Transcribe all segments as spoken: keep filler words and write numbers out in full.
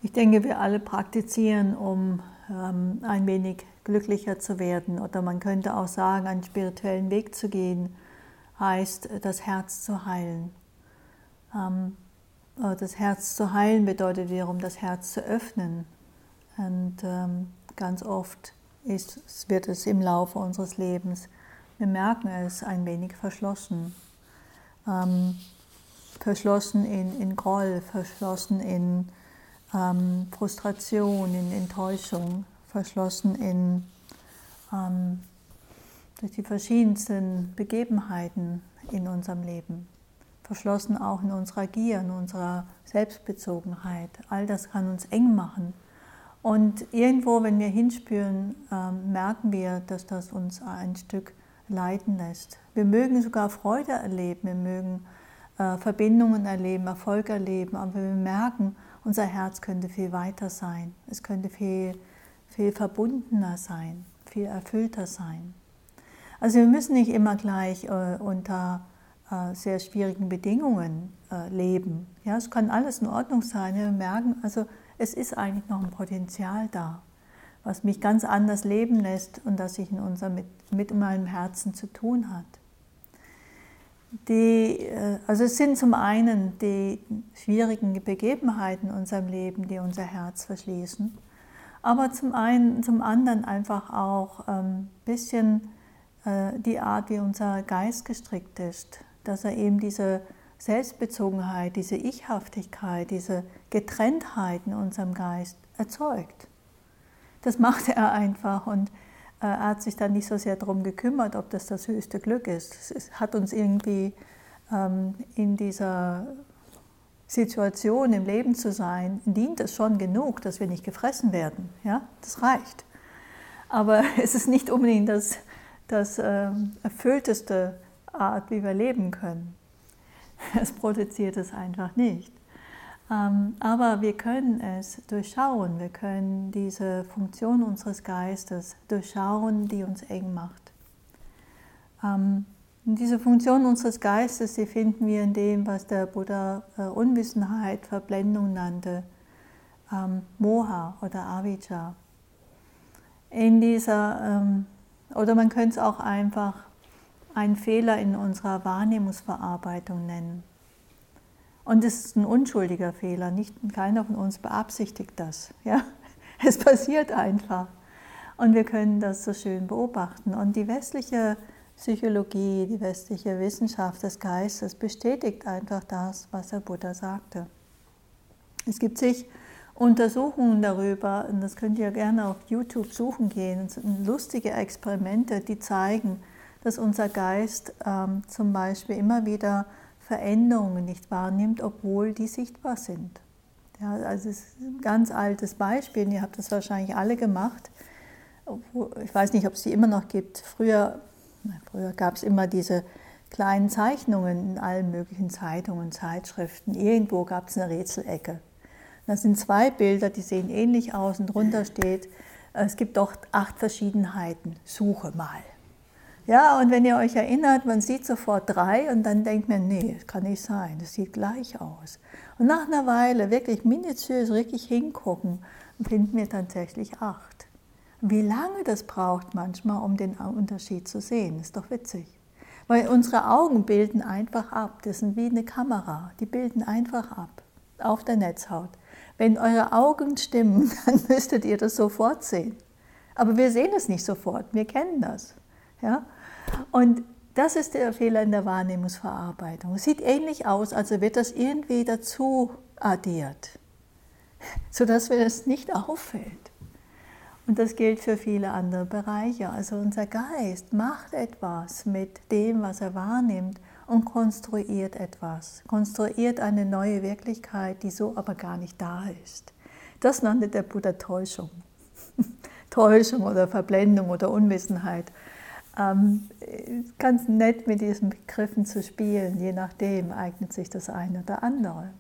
Ich denke, wir alle praktizieren, um ähm, ein wenig glücklicher zu werden. Oder man könnte auch sagen, einen spirituellen Weg zu gehen, heißt, das Herz zu heilen. Ähm, das Herz zu heilen bedeutet wiederum, das Herz zu öffnen. Und ähm, ganz oft ist, wird es im Laufe unseres Lebens, wir merken es, ein wenig verschlossen. Ähm, verschlossen in, in Groll, verschlossen in ähm, Frustration, in Enttäuschung, verschlossen in, ähm, durch die verschiedensten Begebenheiten in unserem Leben, verschlossen auch in unserer Gier, in unserer Selbstbezogenheit. All das kann uns eng machen. Und irgendwo, wenn wir hinspüren, ähm, merken wir, dass das uns ein Stück leiden lässt. Wir mögen sogar Freude erleben, wir mögen äh, Verbindungen erleben, Erfolg erleben, aber wir merken, unser Herz könnte viel weiter sein, es könnte viel, viel verbundener sein, viel erfüllter sein. Also wir müssen nicht immer gleich äh, unter äh, sehr schwierigen Bedingungen äh, leben. Ja, es kann alles in Ordnung sein, wir merken, also es ist eigentlich noch ein Potenzial da, was mich ganz anders leben lässt und das sich in unser, mit, mit meinem Herzen zu tun hat. Die, also es sind zum einen die schwierigen Begebenheiten in unserem Leben, die unser Herz verschließen, aber zum einen, zum anderen einfach auch ein bisschen die Art, wie unser Geist gestrickt ist, dass er eben diese Selbstbezogenheit, diese Ichhaftigkeit, diese Getrenntheit in unserem Geist erzeugt. Das macht er einfach und er hat sich dann nicht so sehr darum gekümmert, ob das das höchste Glück ist. Es hat uns irgendwie ähm, in dieser Situation im Leben zu sein, dient es schon genug, dass wir nicht gefressen werden. Ja? Das reicht. Aber es ist nicht unbedingt das, das äh, erfüllteste Art, wie wir leben können. Es produziert es einfach nicht. Aber wir können es durchschauen, wir können diese Funktion unseres Geistes durchschauen, die uns eng macht. Und diese Funktion unseres Geistes, die finden wir in dem, was der Buddha Unwissenheit, Verblendung nannte, Moha oder Avijja. In dieser, oder man könnte es auch einfach einen Fehler in unserer Wahrnehmungsverarbeitung nennen. Und es ist ein unschuldiger Fehler, nicht, keiner von uns beabsichtigt das. Ja? Es passiert einfach. Und wir können das so schön beobachten. Und die westliche Psychologie, die westliche Wissenschaft des Geistes bestätigt einfach das, was der Buddha sagte. Es gibt zig Untersuchungen darüber, und das könnt ihr gerne auf YouTube suchen gehen, es sind lustige Experimente, die zeigen, dass unser Geist ähm, zum Beispiel immer wieder Veränderungen nicht wahrnimmt, obwohl die sichtbar sind. Ja, also es ist ein ganz altes Beispiel, ihr habt das wahrscheinlich alle gemacht. Ich weiß nicht, ob es die immer noch gibt. Früher, früher gab es immer diese kleinen Zeichnungen in allen möglichen Zeitungen, Zeitschriften. Irgendwo gab es eine Rätselecke. Das sind zwei Bilder, die sehen ähnlich aus und drunter steht, es gibt doch acht Verschiedenheiten, suche mal. Ja, und wenn ihr euch erinnert, man sieht sofort drei und dann denkt man, nee, das kann nicht sein, das sieht gleich aus. Und nach einer Weile wirklich minutiös richtig hingucken, finden wir tatsächlich acht. Und wie lange das braucht manchmal, um den Unterschied zu sehen, ist doch witzig. Weil unsere Augen bilden einfach ab, das sind wie eine Kamera, die bilden einfach ab auf der Netzhaut. Wenn eure Augen stimmen, dann müsstet ihr das sofort sehen. Aber wir sehen es nicht sofort, wir kennen das. Ja? Und das ist der Fehler in der Wahrnehmungsverarbeitung. Es sieht ähnlich aus, als wird das irgendwie dazu addiert, sodass mir das nicht auffällt. Und das gilt für viele andere Bereiche. Also unser Geist macht etwas mit dem, was er wahrnimmt und konstruiert etwas, konstruiert eine neue Wirklichkeit, die so aber gar nicht da ist. Das nannte der Buddha Täuschung. Täuschung oder Verblendung oder Unwissenheit. Ähm, ganz nett mit diesen Begriffen zu spielen, je nachdem eignet sich das eine oder andere.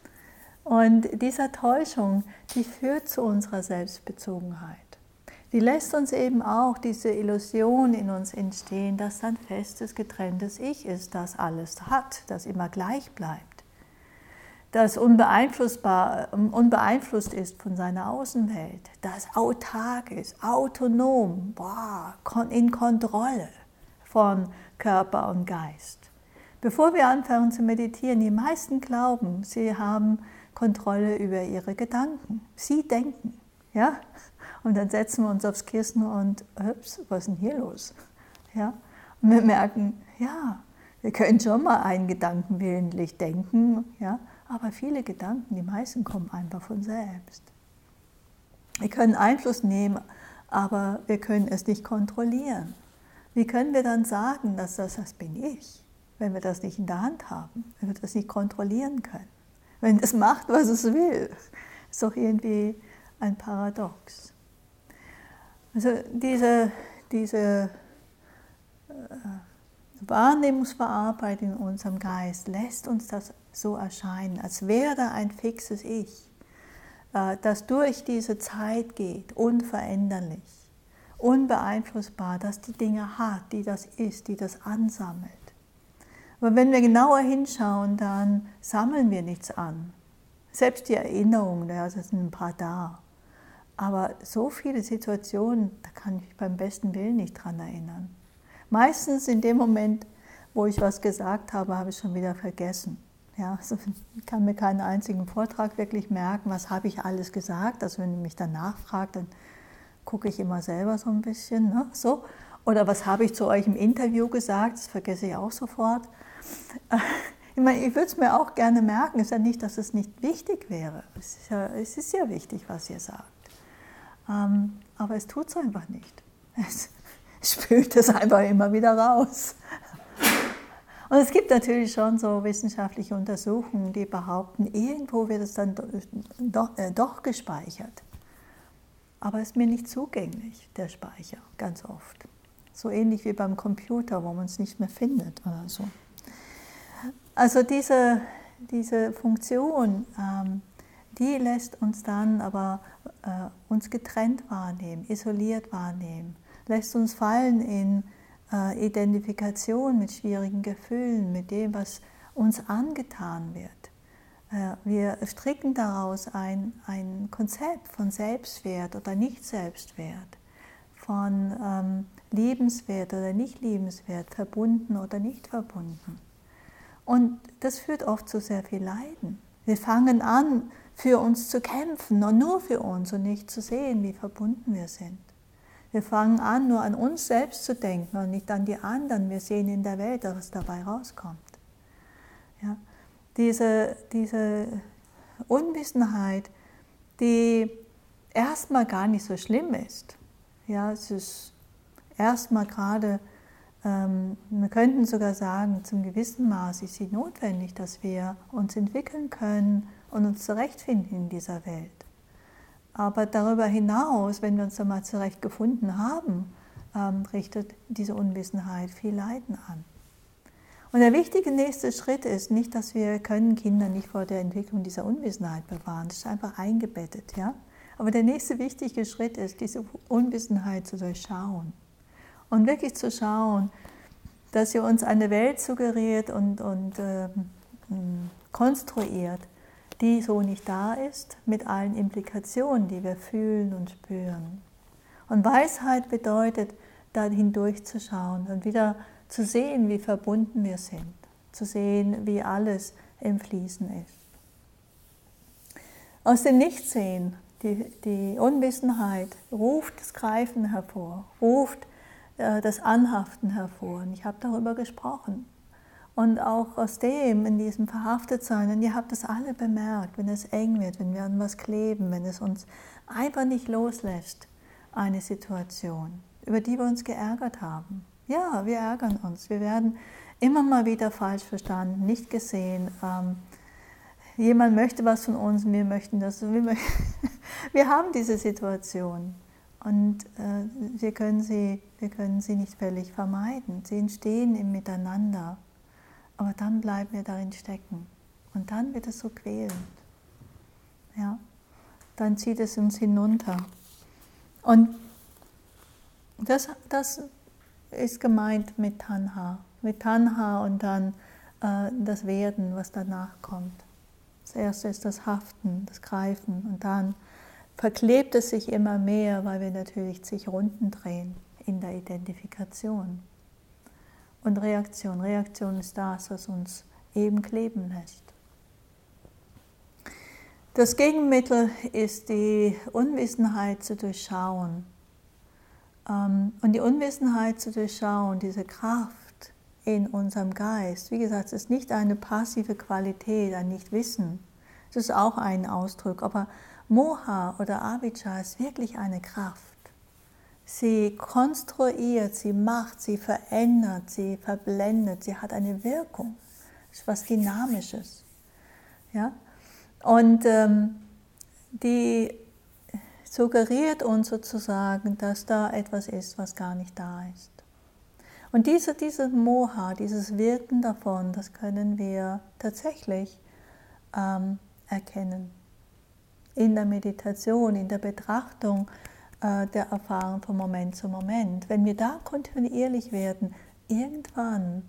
Und diese Täuschung, die führt zu unserer Selbstbezogenheit. Die lässt uns eben auch diese Illusion in uns entstehen, dass ein festes, getrenntes Ich ist, das alles hat, das immer gleich bleibt. das unbeeinflussbar, unbeeinflusst ist von seiner Außenwelt, das autark ist, autonom, boah, in Kontrolle von Körper und Geist. Bevor wir anfangen zu meditieren, die meisten glauben, sie haben Kontrolle über ihre Gedanken. Sie denken, ja? Und dann setzen wir uns aufs Kissen und, ups, was ist denn hier los? Ja? Und wir merken, ja, wir können schon mal einen Gedanken willentlich denken, ja? Aber viele Gedanken, die meisten kommen einfach von selbst. Wir können Einfluss nehmen, aber wir können es nicht kontrollieren. Wie können wir dann sagen, dass das, das bin ich, wenn wir das nicht in der Hand haben, wenn wir das nicht kontrollieren können? Wenn es macht, was es will, ist doch irgendwie ein Paradox. Also diese, diese äh, Wahrnehmungsverarbeitung in unserem Geist lässt uns das so erscheinen, als wäre da ein fixes Ich, äh, das durch diese Zeit geht, unveränderlich, unbeeinflussbar, das die Dinge hat, die das ist, die das ansammelt. Aber wenn wir genauer hinschauen, dann sammeln wir nichts an. Selbst die Erinnerungen, ja, das sind ein paar da. Aber so viele Situationen, da kann ich mich beim besten Willen nicht dran erinnern. Meistens in dem Moment, wo ich was gesagt habe, habe ich schon wieder vergessen. Ja, also ich kann mir keinen einzigen Vortrag wirklich merken, was habe ich alles gesagt. Also wenn ihr mich danach fragt, dann gucke ich immer selber so ein bisschen. Ne? So. Oder was habe ich zu euch im Interview gesagt, das vergesse ich auch sofort. Ich meine, ich würde es mir auch gerne merken, es ist ja nicht, dass es nicht wichtig wäre. Es ist ja, es ist ja wichtig, was ihr sagt. Ähm, aber es tut es einfach nicht. Es spült es einfach immer wieder raus. Und es gibt natürlich schon so wissenschaftliche Untersuchungen, die behaupten, irgendwo wird es dann doch, äh, doch gespeichert. Aber es ist mir nicht zugänglich, der Speicher, ganz oft. So ähnlich wie beim Computer, wo man es nicht mehr findet oder so. Also diese, diese Funktion, ähm, die lässt uns dann aber äh, uns getrennt wahrnehmen, isoliert wahrnehmen, lässt uns fallen in äh, Identifikation mit schwierigen Gefühlen, mit dem, was uns angetan wird. Äh, wir stricken daraus ein, ein Konzept von Selbstwert oder Nicht-Selbstwert, von ähm, liebenswert oder nicht liebenswert, verbunden oder nicht verbunden. Und das führt oft zu sehr viel Leiden. Wir fangen an, für uns zu kämpfen, und nur für uns und nicht zu sehen, wie verbunden wir sind. Wir fangen an, nur an uns selbst zu denken und nicht an die anderen. Wir sehen in der Welt, was dabei rauskommt. Ja? Diese, diese Unwissenheit, die erstmal gar nicht so schlimm ist. Ja, es ist erstmal gerade, ähm, wir könnten sogar sagen, zum gewissen Maß ist sie notwendig, dass wir uns entwickeln können und uns zurechtfinden in dieser Welt. Aber darüber hinaus, wenn wir uns einmal zurechtgefunden haben, ähm, richtet diese Unwissenheit viel Leiden an. Und der wichtige nächste Schritt ist nicht, dass wir können Kinder nicht vor der Entwicklung dieser Unwissenheit bewahren. Das ist einfach eingebettet. Ja? Aber der nächste wichtige Schritt ist, diese Unwissenheit zu durchschauen. Und wirklich zu schauen, dass sie uns eine Welt suggeriert und, und äh, konstruiert, die so nicht da ist, mit allen Implikationen, die wir fühlen und spüren. Und Weisheit bedeutet, da hindurchzuschauen und wieder zu sehen, wie verbunden wir sind, zu sehen, wie alles im Fließen ist. Aus dem Nichtsehen, die, die Unwissenheit, ruft das Greifen hervor, ruft äh, das Anhaften hervor. Und ich habe darüber gesprochen. Und auch aus dem, in diesem Verhaftetsein, und ihr habt das alle bemerkt, wenn es eng wird, wenn wir an was kleben, wenn es uns einfach nicht loslässt, eine Situation, über die wir uns geärgert haben. Ja, wir ärgern uns. Wir werden immer mal wieder falsch verstanden, nicht gesehen. Ähm, jemand möchte was von uns und wir möchten das. Wir, möchten wir haben diese Situation und äh, wir, können sie, wir können sie nicht völlig vermeiden. Sie entstehen im Miteinander. Aber dann bleiben wir darin stecken. Und dann wird es so quälend. Ja? Dann zieht es uns hinunter. Und das, das ist gemeint mit Tanha. Mit Tanha und dann äh, das Werden, was danach kommt. Das erste ist das Haften, das Greifen und dann verklebt es sich immer mehr, weil wir natürlich zig Runden drehen in der Identifikation. Und Reaktion, Reaktion ist das, was uns eben kleben lässt. Das Gegenmittel ist die Unwissenheit zu durchschauen. Und die Unwissenheit zu durchschauen, diese Kraft in unserem Geist, wie gesagt, es ist nicht eine passive Qualität, ein Nichtwissen. Es ist auch ein Ausdruck, aber Moha oder Avijja ist wirklich eine Kraft. Sie konstruiert, sie macht, sie verändert, sie verblendet, sie hat eine Wirkung. Es ist was Dynamisches. Ja? Und ähm, die suggeriert uns sozusagen, dass da etwas ist, was gar nicht da ist. Und diese, diese Moha, dieses Wirken davon, das können wir tatsächlich ähm, erkennen. In der Meditation, in der Betrachtung äh, der Erfahrung von Moment zu Moment. Wenn wir da kontinuierlich werden, irgendwann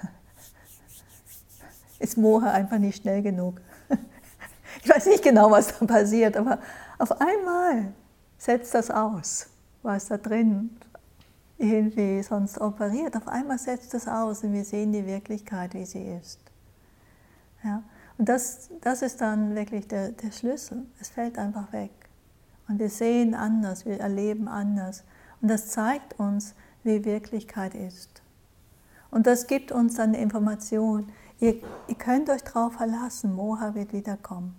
ist Moha einfach nicht schnell genug. Ich weiß nicht genau, was da passiert, aber auf einmal setzt das aus, was da drin irgendwie sonst operiert. Auf einmal setzt das aus und wir sehen die Wirklichkeit, wie sie ist. Ja? Und das, das ist dann wirklich der, der Schlüssel. Es fällt einfach weg. Und wir sehen anders, wir erleben anders. Und das zeigt uns, wie Wirklichkeit ist. Und das gibt uns dann eine Information. Ihr, ihr könnt euch darauf verlassen, Moha wird wiederkommen.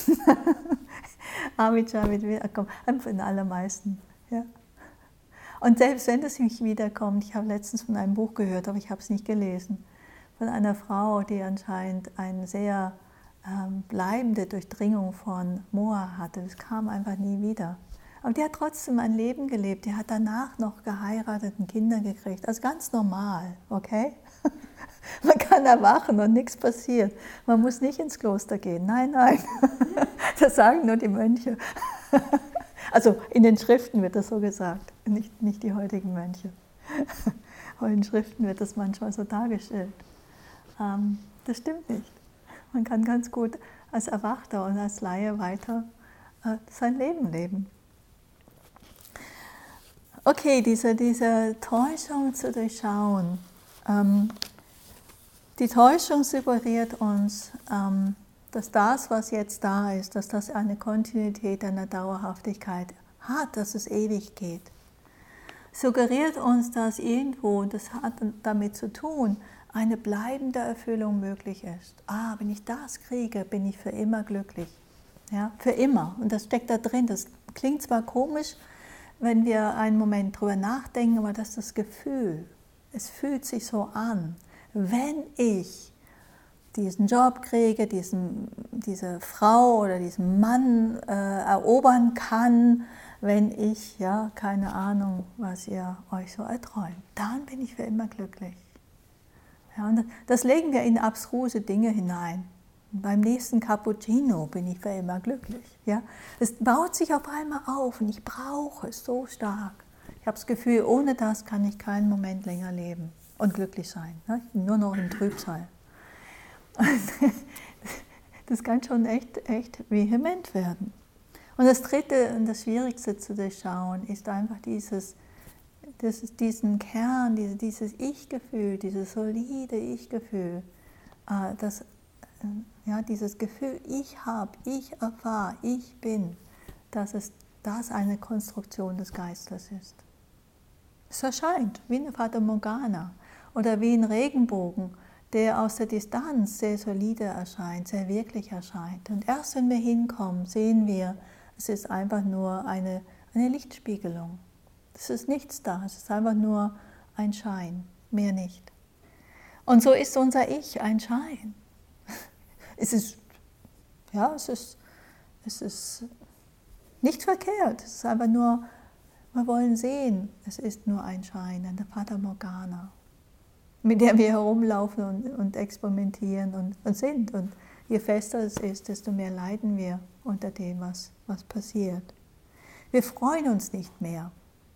Avijja wird wiederkommen, einfach in allermeisten. Ja. Und selbst wenn es nicht wiederkommt, ich habe letztens von einem Buch gehört, aber ich habe es nicht gelesen, von einer Frau, die anscheinend eine sehr ähm, bleibende Durchdringung von Moha hatte. Es kam einfach nie wieder. Aber die hat trotzdem ein Leben gelebt, die hat danach noch geheiratet und Kinder gekriegt. Also ganz normal, okay? Man kann erwachen und nichts passiert. Man muss nicht ins Kloster gehen. Nein, nein. Das sagen nur die Mönche. Also in den Schriften wird das so gesagt, nicht, nicht die heutigen Mönche. Aber in den Schriften wird das manchmal so dargestellt. Ähm, das stimmt nicht. Man kann ganz gut als Erwachter und als Laie weiter äh, sein Leben leben. Okay, diese, diese Täuschung zu durchschauen. Ähm, die Täuschung suggeriert uns, ähm, dass das, was jetzt da ist, dass das eine Kontinuität, eine Dauerhaftigkeit hat, dass es ewig geht. Suggeriert uns, dass irgendwo, und das hat damit zu tun, eine bleibende Erfüllung möglich ist. Ah, wenn ich das kriege, bin ich für immer glücklich. Ja, für immer. Und das steckt da drin. Das klingt zwar komisch, wenn wir einen Moment drüber nachdenken, aber das ist das Gefühl. Es fühlt sich so an. Wenn ich diesen Job kriege, diesen, diese Frau oder diesen Mann äh, erobern kann, wenn ich, ja, keine Ahnung, was ihr euch so erträumt, dann bin ich für immer glücklich. Ja, und das legen wir in abstruse Dinge hinein. Beim nächsten Cappuccino bin ich für immer glücklich. Ja? Es baut sich auf einmal auf und ich brauche es so stark. Ich habe das Gefühl, ohne das kann ich keinen Moment länger leben und glücklich sein. Ne? Ich bin nur noch im Trübsal. Das kann schon echt, echt vehement werden. Und das Dritte und das Schwierigste zu durchschauen ist einfach dieses, dieses, diesen Kern, dieses, dieses Ich-Gefühl, dieses solide Ich-Gefühl, das Ja, dieses Gefühl, ich habe, ich erfahre, ich bin, dass es das eine Konstruktion des Geistes ist. Es erscheint wie eine Fata Morgana oder wie ein Regenbogen, der aus der Distanz sehr solide erscheint, sehr wirklich erscheint. Und erst wenn wir hinkommen, sehen wir, es ist einfach nur eine, eine Lichtspiegelung. Es ist nichts da, es ist einfach nur ein Schein, mehr nicht. Und so ist unser Ich ein Schein. Es ist, ja, es ist, es ist nicht verkehrt, es ist einfach nur, wir wollen sehen, es ist nur ein Schein, eine Fata Morgana, mit der wir herumlaufen und, und experimentieren und, und sind. Und je fester es ist, desto mehr leiden wir unter dem, was, was passiert. Wir freuen uns nicht mehr.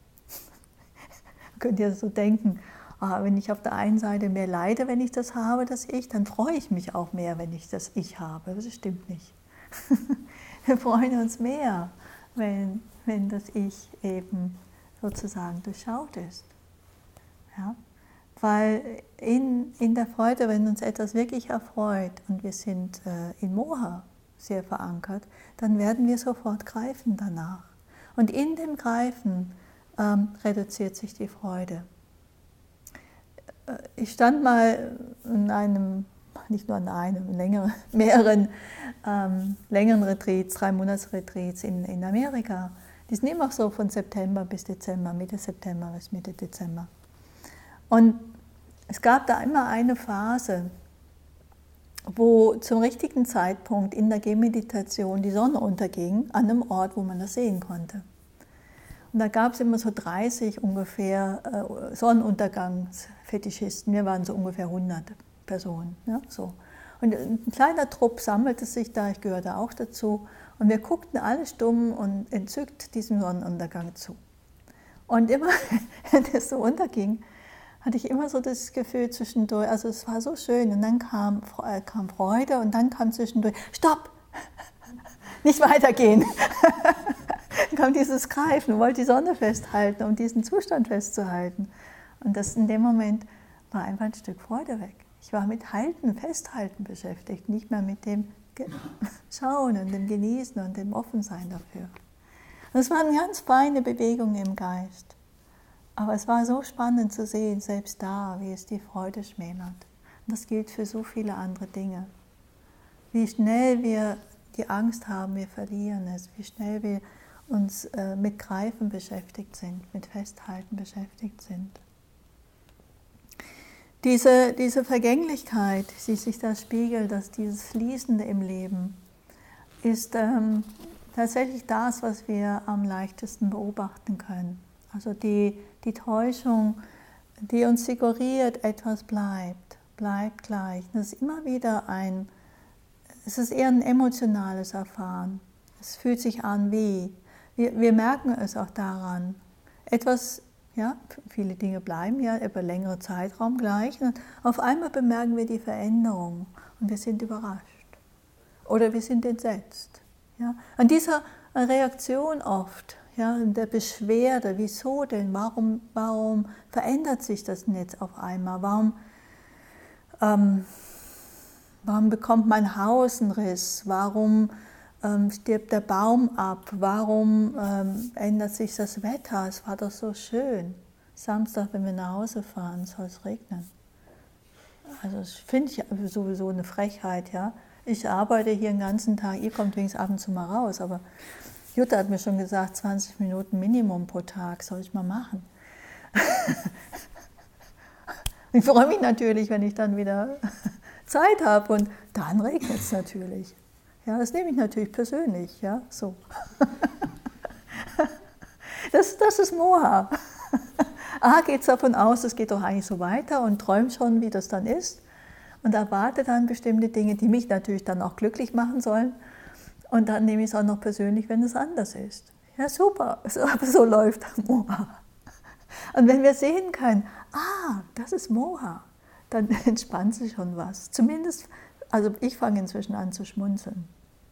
Könnt ihr so denken, ah, wenn ich auf der einen Seite mehr leide, wenn ich das habe, das Ich, dann freue ich mich auch mehr, wenn ich das Ich habe. Das stimmt nicht. Wir freuen uns mehr, wenn, wenn das Ich eben sozusagen durchschaut ist. Ja? Weil in, in der Freude, wenn uns etwas wirklich erfreut und wir sind äh, in Moha sehr verankert, dann werden wir sofort greifen danach. Und in dem Greifen ähm, reduziert sich die Freude. Ich stand mal in einem, nicht nur in einem, längeren, mehreren ähm, längeren Retreats, drei Monats-Retreats in, in Amerika. Die sind immer so von September bis Dezember, Mitte September bis Mitte Dezember. Und es gab da immer eine Phase, wo zum richtigen Zeitpunkt in der Gehmeditation die Sonne unterging, an einem Ort, wo man das sehen konnte. Und da gab es immer so dreißig ungefähr äh, Sonnenuntergangsfetischisten. Wir waren so ungefähr hundert Personen. Ja, so. Und ein kleiner Trupp sammelte sich da, ich gehörte auch dazu. Und wir guckten alle stumm und entzückt diesem Sonnenuntergang zu. Und immer, wenn es so unterging, hatte ich immer so das Gefühl zwischendurch, also es war so schön. Und dann kam, äh, kam Freude und dann kam zwischendurch, stopp, nicht weitergehen. Dann kam dieses Greifen, wollte die Sonne festhalten, um diesen Zustand festzuhalten. Und das in dem Moment war einfach ein Stück Freude weg. Ich war mit Halten, Festhalten beschäftigt, nicht mehr mit dem Schauen und dem Genießen und dem Offensein dafür. Und es waren ganz feine Bewegungen im Geist. Aber es war so spannend zu sehen, selbst da, wie es die Freude schmälert. Und das gilt für so viele andere Dinge. Wie schnell wir die Angst haben, wir verlieren es. Wie schnell wir uns äh, mit Greifen beschäftigt sind, mit Festhalten beschäftigt sind. Diese, diese Vergänglichkeit, die sich da spiegelt, dass dieses Fließende im Leben, ist ähm, tatsächlich das, was wir am leichtesten beobachten können. Also die, die Täuschung, die uns suggeriert, etwas bleibt, bleibt gleich. Das ist immer wieder ein, es ist eher ein emotionales Erfahren. Es fühlt sich an wie, wir, wir merken es auch daran. Etwas, ja, viele Dinge bleiben ja über längere Zeitraum gleich. Und auf einmal bemerken wir die Veränderung und wir sind überrascht. Oder wir sind entsetzt. Ja. An dieser Reaktion oft, ja, der Beschwerde, wieso denn, warum, warum verändert sich das denn jetzt auf einmal, warum, ähm, warum bekommt mein Haus einen Riss, warum ähm, stirbt der Baum ab, warum ähm, ändert sich das Wetter, es war doch so schön. Samstag, wenn wir nach Hause fahren, soll es regnen. Also das finde ich sowieso eine Frechheit, ja. Ich arbeite hier den ganzen Tag, ihr kommt wenigstens ab und zu mal raus, aber Jutta hat mir schon gesagt, zwanzig Minuten Minimum pro Tag soll ich mal machen. Ich freue mich natürlich, wenn ich dann wieder Zeit habe und dann regnet es natürlich. Ja, das nehme ich natürlich persönlich, ja, so. Das, das ist Moha. A, geht es davon aus, es geht doch eigentlich so weiter und träumt schon, wie das dann ist und erwarte dann bestimmte Dinge, die mich natürlich dann auch glücklich machen sollen. Und dann nehme ich es auch noch persönlich, wenn es anders ist. Ja, super, so, so läuft Moha. Und wenn wir sehen können, ah, das ist Moha, dann entspannt sich schon was. Zumindest, also ich fange inzwischen an zu schmunzeln.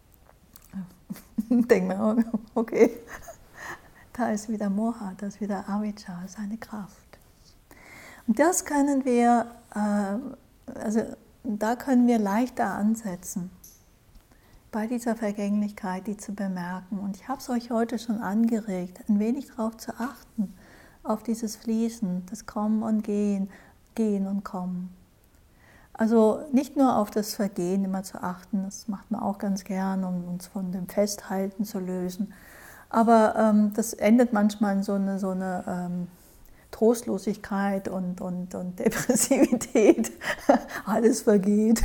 Denke mir, okay, da ist wieder Moha, da ist wieder Avijja, seine Kraft. Und das können wir, also da können wir leichter ansetzen. Bei dieser Vergänglichkeit, die zu bemerken. Und ich habe es euch heute schon angeregt, ein wenig darauf zu achten, auf dieses Fließen, das Kommen und Gehen, Gehen und Kommen. Also nicht nur auf das Vergehen immer zu achten, das macht man auch ganz gern, um uns von dem Festhalten zu lösen. Aber ähm, das endet manchmal in so eine, so eine ähm, Trostlosigkeit und, und, und Depressivität. Alles vergeht.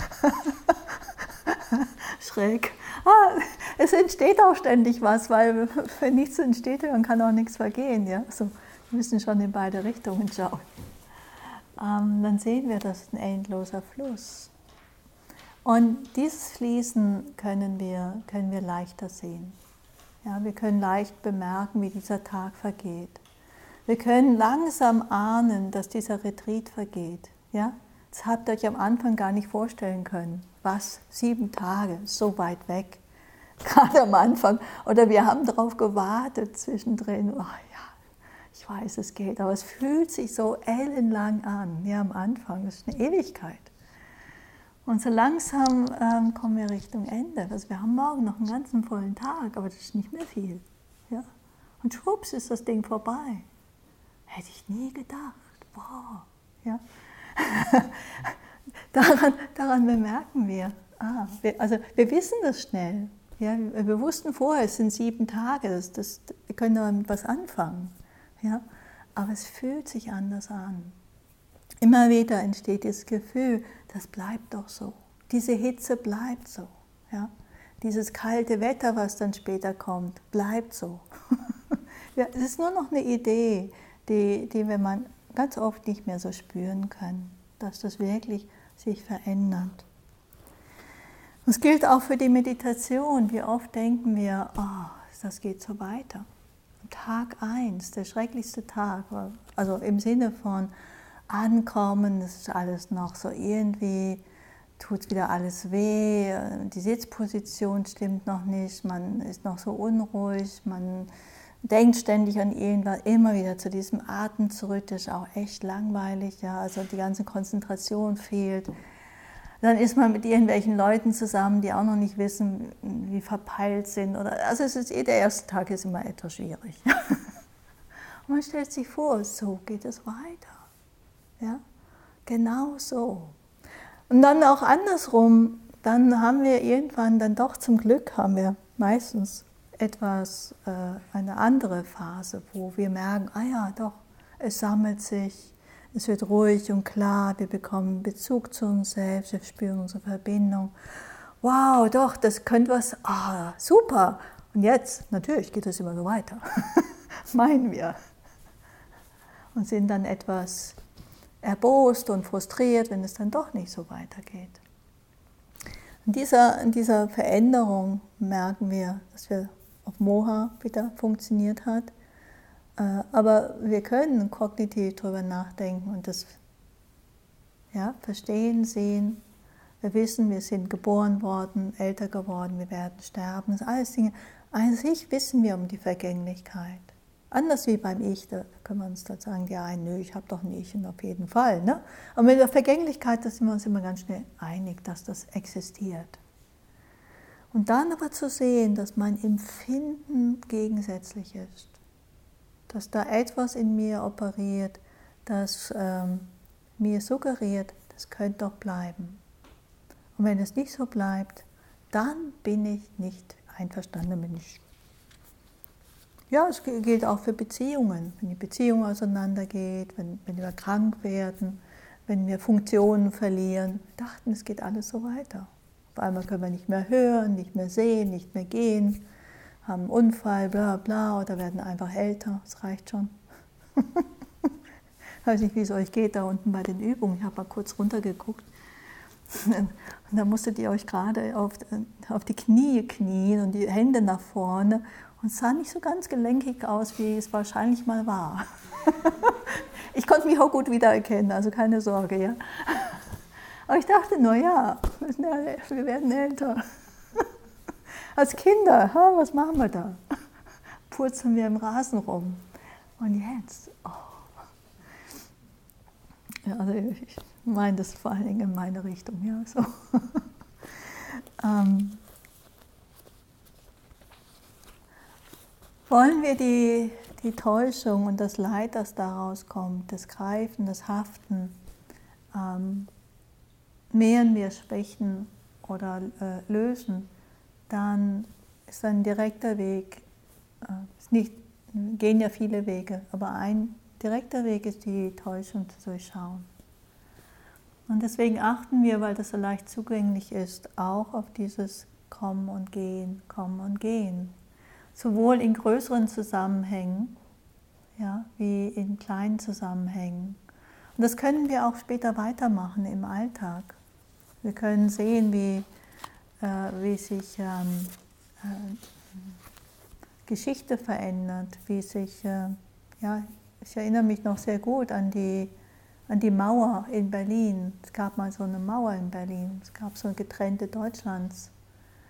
Schräg. Ah, es entsteht auch ständig was, weil wenn nichts entsteht, dann kann auch nichts vergehen. Ja? Also, wir müssen schon in beide Richtungen schauen. Ähm, dann sehen wir, das ist ein endloser Fluss. Und dieses Fließen können wir, können wir leichter sehen. Ja, wir können leicht bemerken, wie dieser Tag vergeht. Wir können langsam ahnen, dass dieser Retreat vergeht. Ja? Das habt ihr euch am Anfang gar nicht vorstellen können. Was? Sieben Tage, so weit weg. gerade am Anfang. Oder wir haben darauf gewartet zwischendrin. Oh ja, ich weiß, es geht, aber es fühlt sich so ellenlang an. Ja, am Anfang, das ist eine Ewigkeit. Und so langsam ähm, kommen wir Richtung Ende. Also wir haben morgen noch einen ganzen vollen Tag, aber das ist nicht mehr viel. Ja? Und schwupps ist das Ding vorbei. Hätte ich nie gedacht. Wow. Ja? daran, daran bemerken wir, ah, wir, also wir wissen das schnell. Ja? Wir, wir wussten vorher, es sind sieben Tage, das, das, wir können damit was anfangen. Ja? Aber es fühlt sich anders an. Immer wieder entsteht das Gefühl, das bleibt doch so. Diese Hitze bleibt so. Ja? Dieses kalte Wetter, was dann später kommt, bleibt so. Ja, es ist nur noch eine Idee, die, die wir man ganz oft nicht mehr so spüren können, dass das wirklich sich verändert. Das gilt auch für die Meditation. Wie oft denken wir, oh, das geht so weiter. Tag eins, der schrecklichste Tag, also im Sinne von Ankommen, das ist alles noch so irgendwie, tut wieder alles weh, die Sitzposition stimmt noch nicht, man ist noch so unruhig, man denkt ständig an irgendwas, immer wieder zu diesem Atem zurück, das ist auch echt langweilig, ja, also die ganze Konzentration fehlt. Dann ist man mit irgendwelchen Leuten zusammen, die auch noch nicht wissen, wie verpeilt sind. Oder, also es ist, der erste Tag ist immer etwas schwierig. Und man stellt sich vor, so geht es weiter. Ja? Genau so. Und dann auch andersrum, dann haben wir irgendwann, dann doch zum Glück, haben wir meistens etwas, äh, eine andere Phase, wo wir merken, ah ja, doch, es sammelt sich, es wird ruhig und klar, wir bekommen Bezug zu uns selbst, wir spüren unsere Verbindung. Wow, doch, das könnte was, ah, super. Und jetzt, natürlich geht es immer so weiter, meinen wir. Und sind dann etwas erbost und frustriert, wenn es dann doch nicht so weitergeht. In dieser, in dieser Veränderung merken wir, dass wir auf Moha wieder funktioniert hat. Aber wir können kognitiv darüber nachdenken und das ja, verstehen, sehen. Wir wissen, wir sind geboren worden, älter geworden, wir werden sterben. Das sind alles Dinge. An sich wissen wir um die Vergänglichkeit. Anders wie beim Ich, da können wir uns dann sagen, ja, nö, ich habe doch ein Ich und auf jeden Fall. Ne? Aber mit der Vergänglichkeit, da sind wir uns immer ganz schnell einig, dass das existiert. Und dann aber zu sehen, dass mein Empfinden gegensätzlich ist. Dass da etwas in mir operiert, das ähm, mir suggeriert, das könnte doch bleiben. Und wenn es nicht so bleibt, dann bin ich nicht einverstanden mit nichts. Ja, es gilt auch für Beziehungen. Wenn die Beziehung auseinandergeht, wenn, wenn wir krank werden, wenn wir Funktionen verlieren. Wir dachten, es geht alles so weiter. Auf einmal können wir nicht mehr hören, nicht mehr sehen, nicht mehr gehen, haben einen Unfall, bla bla, oder werden einfach älter. Das reicht schon. Ich weiß nicht, wie es euch geht da unten bei den Übungen. Ich habe mal kurz runtergeguckt. Und da musstet ihr euch gerade auf, auf die Knie knien und die Hände nach vorne. Und es sah nicht so ganz gelenkig aus, wie es wahrscheinlich mal war. Ich konnte mich auch gut wiedererkennen, also keine Sorge. Ja? Aber ich dachte nur, ja, wir werden älter. Als Kinder, was machen wir da? Purzeln wir im Rasen rum. Und jetzt, oh. Ja, also ich meine das vor allen Dingen in meine Richtung. Ja, so. ähm, wollen wir die, die Täuschung und das Leid, das daraus kommt, das Greifen, das Haften, ähm, mehren wir Schwächen oder äh, lösen, dann ist ein direkter Weg, äh, ist nicht, gehen ja viele Wege, aber ein direkter Weg ist, die Täuschung zu durchschauen. Und deswegen achten wir, weil das so leicht zugänglich ist, auch auf dieses Kommen und Gehen, Kommen und Gehen. Sowohl in größeren Zusammenhängen, ja, wie in kleinen Zusammenhängen. Und das können wir auch später weitermachen im Alltag. Wir können sehen, wie, äh, wie sich ähm, äh, Geschichte verändert, wie sich, äh, ja, ich erinnere mich noch sehr gut an die, an die Mauer in Berlin. Es gab mal so eine Mauer in Berlin, es gab so getrennte Deutschlands.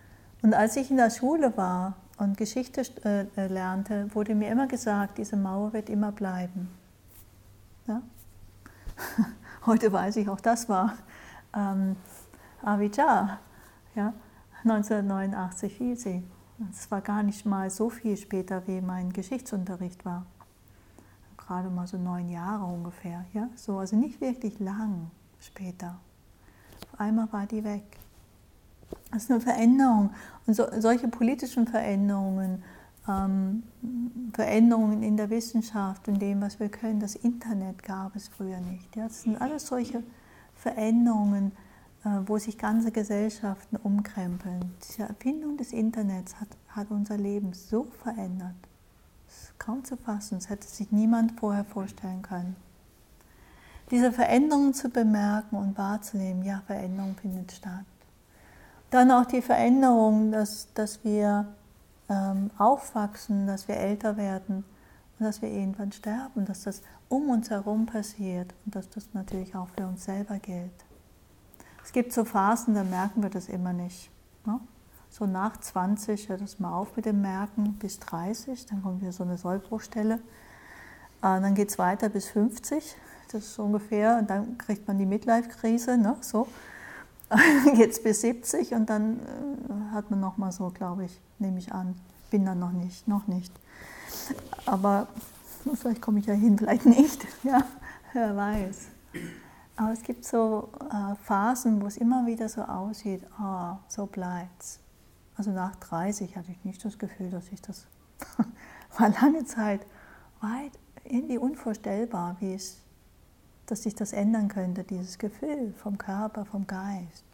Und als ich in der Schule war und Geschichte äh, lernte, wurde mir immer gesagt, diese Mauer wird immer bleiben. Ja? Heute weiß ich, auch das war ähm, Avijja, ja? neunzehnhundertneunundachtzig fiel sie. Es war gar nicht mal so viel später, wie mein Geschichtsunterricht war. Gerade mal so neun Jahre ungefähr. Ja? So, also nicht wirklich lang später. Auf einmal war die weg. Das ist eine Veränderung. Und so, solche politischen Veränderungen, ähm, Veränderungen in der Wissenschaft und dem, was wir können, das Internet gab es früher nicht. Ja? Das sind alles solche Veränderungen, äh, wo sich ganze Gesellschaften umkrempeln. Die Erfindung des Internets hat, hat unser Leben so verändert. Das ist kaum zu fassen, das hätte sich niemand vorher vorstellen können. Diese Veränderungen zu bemerken und wahrzunehmen, ja, Veränderung findet statt. Dann auch die Veränderung, dass, dass wir ähm, aufwachsen, dass wir älter werden und dass wir irgendwann sterben, dass das um uns herum passiert und dass das natürlich auch für uns selber gilt. Es gibt so Phasen, da merken wir das immer nicht. Ne? So nach zwanzig hört es mal auf mit dem Merken, bis dreißig, dann kommt wieder so eine Sollbruchstelle. Äh, dann geht es weiter bis fünfzig, das ist so ungefähr, und dann kriegt man die Midlife-Krise, ne? So. Jetzt bis siebzig und dann äh, hat man noch mal so, glaube ich, nehme ich an, bin dann noch nicht, noch nicht. Aber vielleicht komme ich ja hin, vielleicht nicht, ja, wer weiß. Aber es gibt so äh, Phasen, wo es immer wieder so aussieht, ah, so bleibt's. Also nach dreißig hatte ich nicht das Gefühl, dass ich das, war lange Zeit weit irgendwie unvorstellbar, wie es dass sich das ändern könnte, dieses Gefühl vom Körper, vom Geist.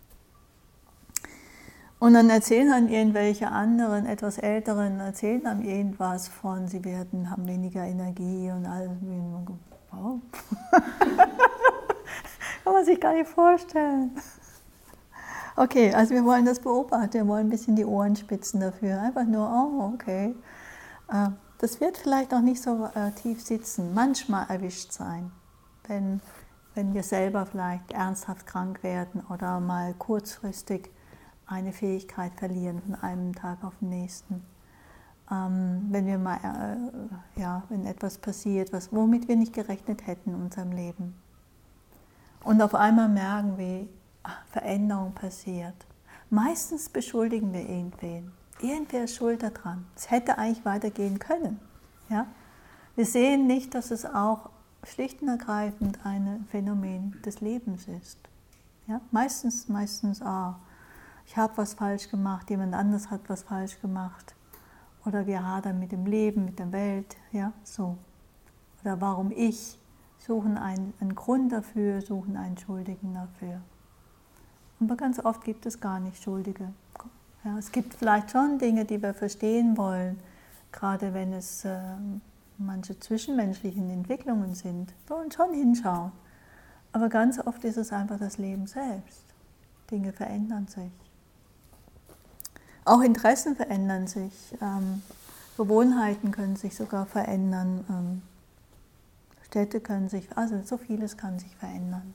Und dann erzählen dann irgendwelche anderen, etwas Älteren, erzählen dann irgendwas von, sie werden, haben weniger Energie und alles. Wow. Kann man sich gar nicht vorstellen. Okay, also wir wollen das beobachten, wir wollen ein bisschen die Ohren spitzen dafür. Einfach nur, oh, okay. Das wird vielleicht auch nicht so tief sitzen, manchmal erwischt sein. Wenn, wenn wir selber vielleicht ernsthaft krank werden oder mal kurzfristig eine Fähigkeit verlieren von einem Tag auf den nächsten. Ähm, wenn wir mal, äh, ja, wenn etwas passiert, was, womit wir nicht gerechnet hätten in unserem Leben. Und auf einmal merken wir, ach, Veränderung passiert. Meistens beschuldigen wir irgendwen. Irgendwer ist schuld daran. Es hätte eigentlich weitergehen können. Ja? Wir sehen nicht, dass es auch schlicht und ergreifend ein Phänomen des Lebens ist. Ja? Meistens, meistens, ah, ich habe was falsch gemacht, jemand anderes hat was falsch gemacht. Oder wir hadern mit dem Leben, mit der Welt, ja, so. Oder warum ich, suchen einen, einen Grund dafür, suchen einen Schuldigen dafür. Aber ganz oft gibt es gar nicht Schuldige. Ja, es gibt vielleicht schon Dinge, die wir verstehen wollen, gerade wenn es äh, manche zwischenmenschlichen Entwicklungen sind, wir wollen schon hinschauen. Aber ganz oft ist es einfach das Leben selbst. Dinge verändern sich. Auch Interessen verändern sich, ähm, Gewohnheiten können sich sogar verändern, ähm, Städte können sich, also so vieles kann sich verändern.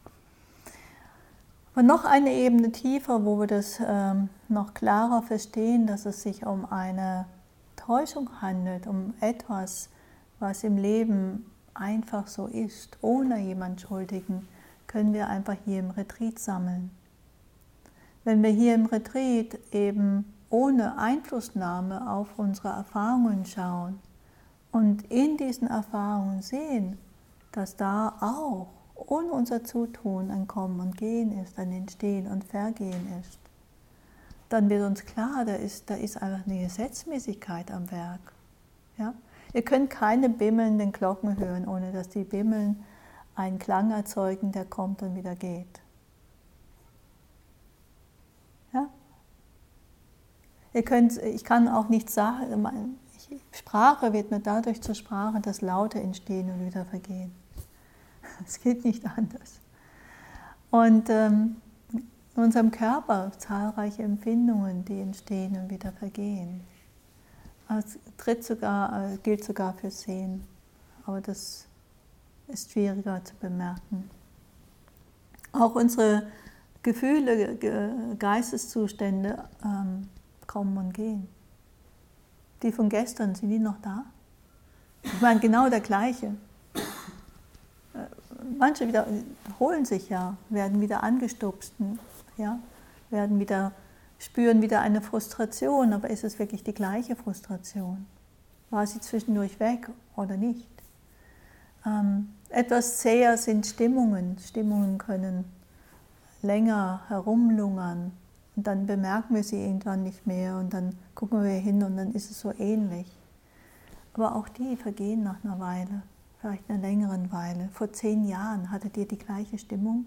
Und noch eine Ebene tiefer, wo wir das ähm, noch klarer verstehen, dass es sich um eine Täuschung handelt, um etwas, was im Leben einfach so ist, ohne jemand Schuldigen, können wir einfach hier im Retreat sammeln. Wenn wir hier im Retreat eben ohne Einflussnahme auf unsere Erfahrungen schauen und in diesen Erfahrungen sehen, dass da auch ohne unser Zutun ein Kommen und Gehen ist, ein Entstehen und Vergehen ist, dann wird uns klar, da ist, da ist einfach eine Gesetzmäßigkeit am Werk. Ja? Ihr könnt keine bimmelnden Glocken hören, ohne dass die Bimmeln einen Klang erzeugen, der kommt und wieder geht. Ja? Ihr könnt, ich kann auch nicht sagen, Sprache wird nur dadurch zur Sprache, dass Laute entstehen und wieder vergehen. Es geht nicht anders. Und ähm, in unserem Körper zahlreiche Empfindungen, die entstehen und wieder vergehen. Das tritt sogar, gilt sogar für Sehen, aber das ist schwieriger zu bemerken. Auch unsere Gefühle, Geisteszustände ähm, kommen und gehen. Die von gestern, sind die noch da? Ich meine, genau der gleiche. Manche wiederholen sich ja, werden wieder angestupst, ja, werden wieder, spüren wieder eine Frustration, aber ist es wirklich die gleiche Frustration? War sie zwischendurch weg oder nicht? Ähm, etwas zäher sind Stimmungen. Stimmungen können länger herumlungern und dann bemerken wir sie irgendwann nicht mehr und dann gucken wir hin und dann ist es so ähnlich. Aber auch die vergehen nach einer Weile, vielleicht einer längeren Weile. Vor zehn Jahren hattet ihr die gleiche Stimmung?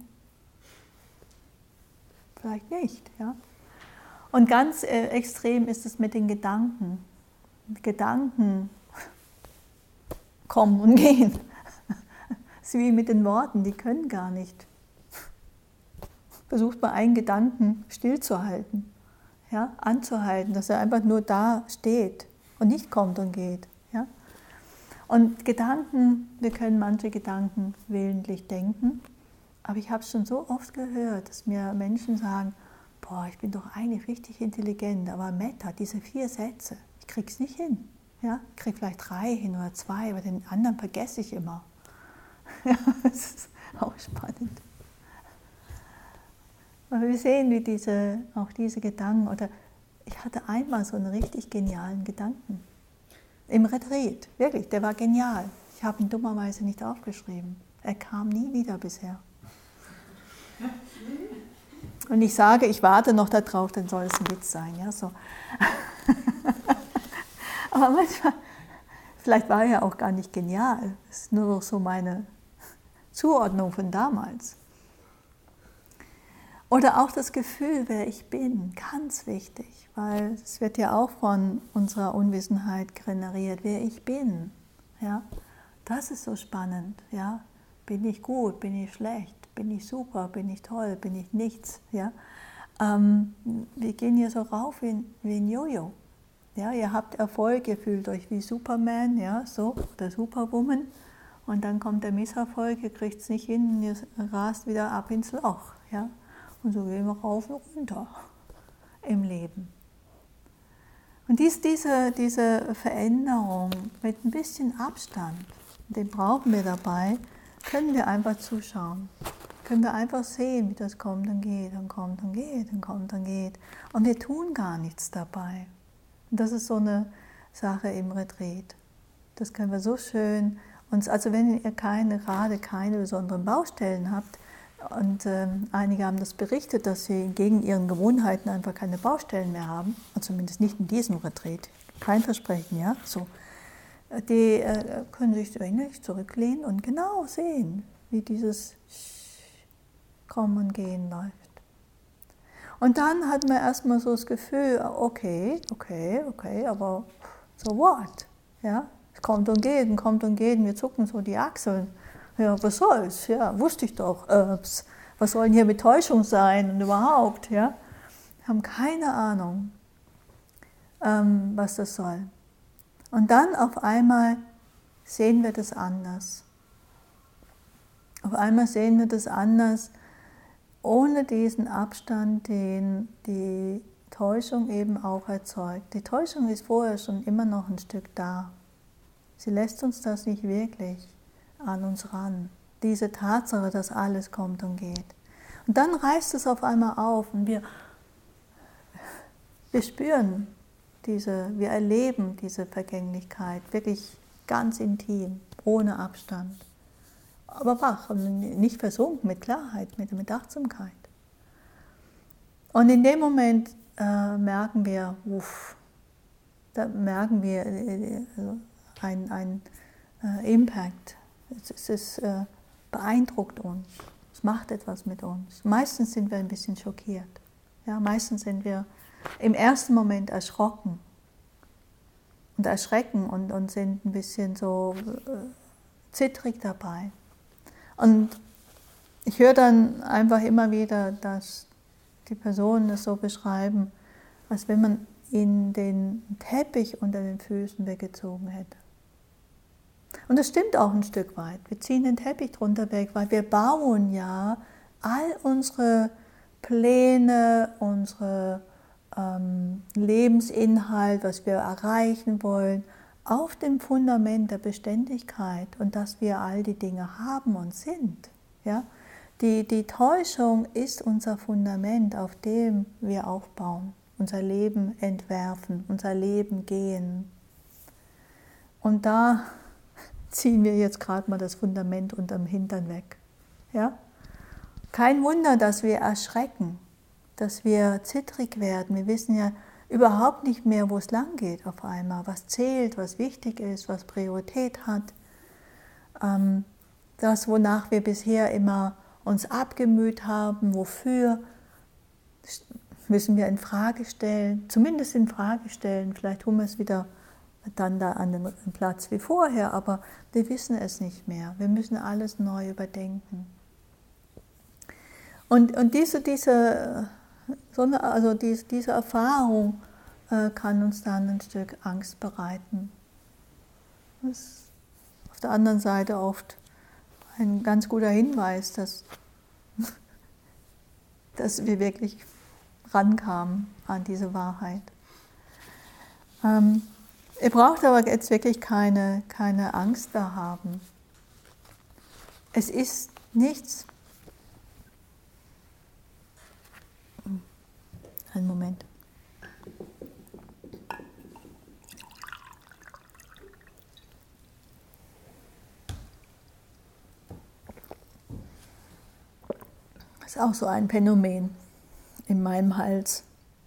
Vielleicht nicht, ja. Und ganz äh, extrem ist es mit den Gedanken. Gedanken kommen und gehen. Es ist wie mit den Worten, die können gar nicht. Versucht mal einen Gedanken stillzuhalten, ja, anzuhalten, dass er einfach nur da steht und nicht kommt und geht. Ja. Und Gedanken, wir können manche Gedanken willentlich denken, aber ich habe es schon so oft gehört, dass mir Menschen sagen, boah, ich bin doch eigentlich richtig intelligent, aber Metta, diese vier Sätze, ich krieg's nicht hin. Ja, ich kriege vielleicht drei hin oder zwei, aber den anderen vergesse ich immer. Ja, das ist auch spannend. Aber wir sehen, wie diese, auch diese Gedanken, oder ich hatte einmal so einen richtig genialen Gedanken. Im Retreat, wirklich, der war genial. Ich habe ihn dummerweise nicht aufgeschrieben. Er kam nie wieder bisher. Und ich sage, ich warte noch darauf, dann soll es ein Witz sein. Ja, so. Aber manchmal, vielleicht war er auch gar nicht genial. Das ist nur so meine Zuordnung von damals. Oder auch das Gefühl, wer ich bin, ganz wichtig, weil es wird ja auch von unserer Unwissenheit generiert, wer ich bin. Ja? Das ist so spannend. Ja? Bin ich gut, bin ich schlecht, bin ich super, bin ich toll, bin ich nichts. Ja? Ähm, wir gehen hier so rauf wie ein, wie ein Jojo. Ja? Ihr habt Erfolg, ihr fühlt euch wie Superman, ja? So, oder Superwoman. Und dann kommt der Misserfolg, ihr kriegt es nicht hin und ihr rast wieder ab ins Loch. Ja? Und so gehen wir rauf und runter im Leben. Und dies, diese, diese Veränderung mit ein bisschen Abstand, den brauchen wir dabei, können wir einfach zuschauen. Können wir einfach sehen, wie das kommt und geht und kommt und geht und kommt und geht. Und wir tun gar nichts dabei. Und das ist so eine Sache im Retreat. Das können wir so schön uns, also wenn ihr keine, gerade keine besonderen Baustellen habt, und ähm, einige haben das berichtet, dass sie gegen ihren Gewohnheiten einfach keine Baustellen mehr haben, und zumindest nicht in diesem Retreat, kein Versprechen, ja, so. Die äh, können sich innerlich zurücklehnen und genau sehen, wie dieses Kommen und Gehen läuft. Und dann hat man erstmal so das Gefühl, okay, okay, okay, aber so what, ja, es kommt und geht und kommt und geht und wir zucken so die Achseln. Ja, was soll's? Ja, wusste ich doch. Äh, was soll denn hier mit Täuschung sein und überhaupt? Ja? Haben keine Ahnung, ähm, was das soll. Und dann auf einmal sehen wir das anders. Auf einmal sehen wir das anders, ohne diesen Abstand, den die Täuschung eben auch erzeugt. Die Täuschung ist vorher schon immer noch ein Stück da. Sie lässt uns das nicht wirklich an uns ran. Diese Tatsache, dass alles kommt und geht. Und dann reißt es auf einmal auf und wir, wir spüren diese, wir erleben diese Vergänglichkeit wirklich ganz intim, ohne Abstand. Aber wach und nicht versunken, mit Klarheit, mit, mit Achtsamkeit. Und in dem Moment äh, merken wir, uff, da merken wir äh, ein, ein äh, Impact. Es, es äh, beeindruckt uns, es macht etwas mit uns. Meistens sind wir ein bisschen schockiert. Ja, meistens sind wir im ersten Moment erschrocken und erschrecken und, und sind ein bisschen so äh, zittrig dabei. Und ich höre dann einfach immer wieder, dass die Personen das so beschreiben, als wenn man ihnen den Teppich unter den Füßen weggezogen hätte. Und das stimmt auch ein Stück weit. Wir ziehen den Teppich drunter weg, weil wir bauen ja all unsere Pläne, unsere ähm, Lebensinhalt, was wir erreichen wollen, auf dem Fundament der Beständigkeit und dass wir all die Dinge haben und sind. Ja? Die, die Täuschung ist unser Fundament, auf dem wir aufbauen, unser Leben entwerfen, unser Leben gehen. Und da ziehen wir jetzt gerade mal das Fundament unterm Hintern weg. Ja? Kein Wunder, dass wir erschrecken, dass wir zittrig werden. Wir wissen ja überhaupt nicht mehr, wo es lang geht auf einmal, was zählt, was wichtig ist, was Priorität hat. Das, wonach wir bisher immer uns abgemüht haben, wofür, müssen wir in Frage stellen, zumindest in Frage stellen. Vielleicht tun wir es wieder dann da an den Platz wie vorher, aber wir wissen es nicht mehr. Wir müssen alles neu überdenken. Und, und diese, diese, also diese, diese Erfahrung äh, kann uns dann ein Stück Angst bereiten. Das ist auf der anderen Seite oft ein ganz guter Hinweis, dass, dass wir wirklich rankamen an diese Wahrheit. Ähm, ihr braucht aber jetzt wirklich keine, keine Angst da haben. Es ist nichts. Einen Moment. Das ist auch so ein Phänomen in meinem Hals,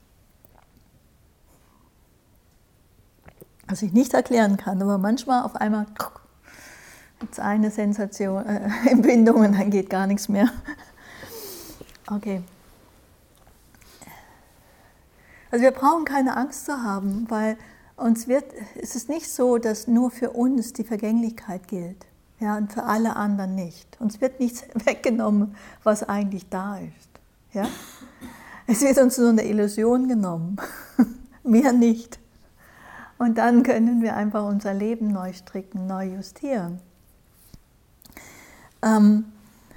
was ich nicht erklären kann, aber manchmal auf einmal gibt es eine Sensation, äh, Empfindung und dann geht gar nichts mehr. Okay. Also wir brauchen keine Angst zu haben, weil uns wird, es ist nicht so, dass nur für uns die Vergänglichkeit gilt, ja, und für alle anderen nicht. Uns wird nichts weggenommen, was eigentlich da ist. Ja? Es wird uns nur eine Illusion genommen, mehr nicht. Und dann können wir einfach unser Leben neu stricken, neu justieren. Ähm,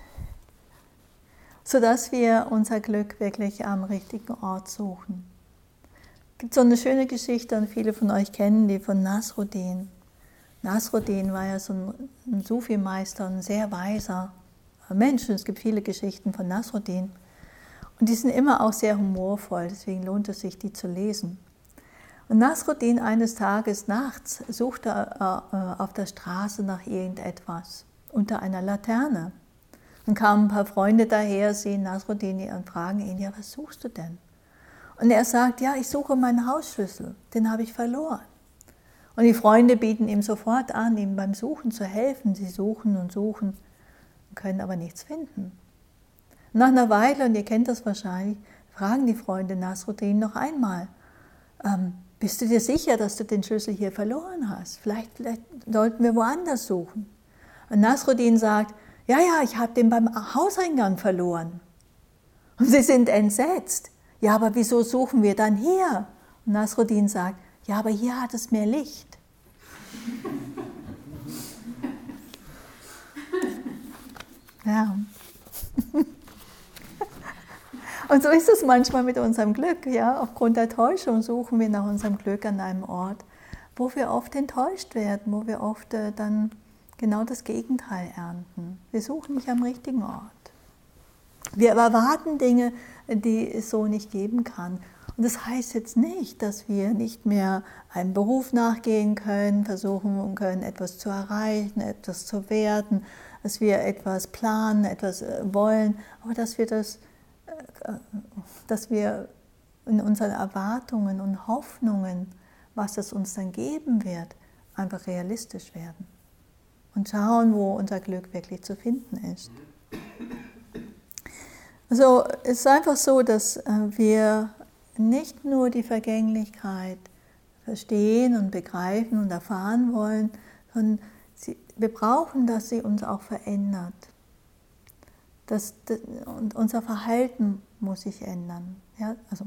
sodass wir unser Glück wirklich am richtigen Ort suchen. Es gibt so eine schöne Geschichte, und viele von euch kennen die, von Nasruddin. Nasruddin war ja so ein, ein Sufi-Meister, ein sehr weiser Mensch. Es gibt viele Geschichten von Nasruddin. Und die sind immer auch sehr humorvoll, deswegen lohnt es sich, die zu lesen. Und Nasruddin eines Tages nachts suchte äh, auf der Straße nach irgendetwas, unter einer Laterne. Dann kamen ein paar Freunde daher, sehen Nasruddin und fragen ihn, ja, was suchst du denn? Und er sagt, ja, ich suche meinen Hausschlüssel, den habe ich verloren. Und die Freunde bieten ihm sofort an, ihm beim Suchen zu helfen. Sie suchen und suchen, können aber nichts finden. Nach einer Weile, und ihr kennt das wahrscheinlich, fragen die Freunde Nasruddin noch einmal, ähm, bist du dir sicher, dass du den Schlüssel hier verloren hast? Vielleicht, vielleicht sollten wir woanders suchen. Und Nasruddin sagt, ja, ja, ich habe den beim Hauseingang verloren. Und sie sind entsetzt. Ja, aber wieso suchen wir dann hier? Und Nasruddin sagt, ja, aber hier hat es mehr Licht. Ja. Und so ist es manchmal mit unserem Glück. Ja? Aufgrund der Täuschung suchen wir nach unserem Glück an einem Ort, wo wir oft enttäuscht werden, wo wir oft äh, dann genau das Gegenteil ernten. Wir suchen nicht am richtigen Ort. Wir erwarten Dinge, die es so nicht geben kann. Und das heißt jetzt nicht, dass wir nicht mehr einem Beruf nachgehen können, versuchen können, etwas zu erreichen, etwas zu werden, dass wir etwas planen, etwas wollen, aber dass wir das, dass wir in unseren Erwartungen und Hoffnungen, was es uns dann geben wird, einfach realistisch werden und schauen, wo unser Glück wirklich zu finden ist. Also es ist einfach so, dass wir nicht nur die Vergänglichkeit verstehen und begreifen und erfahren wollen, sondern sie, wir brauchen, dass sie uns auch verändert. Das, das, und unser Verhalten muss sich ändern. Ja, also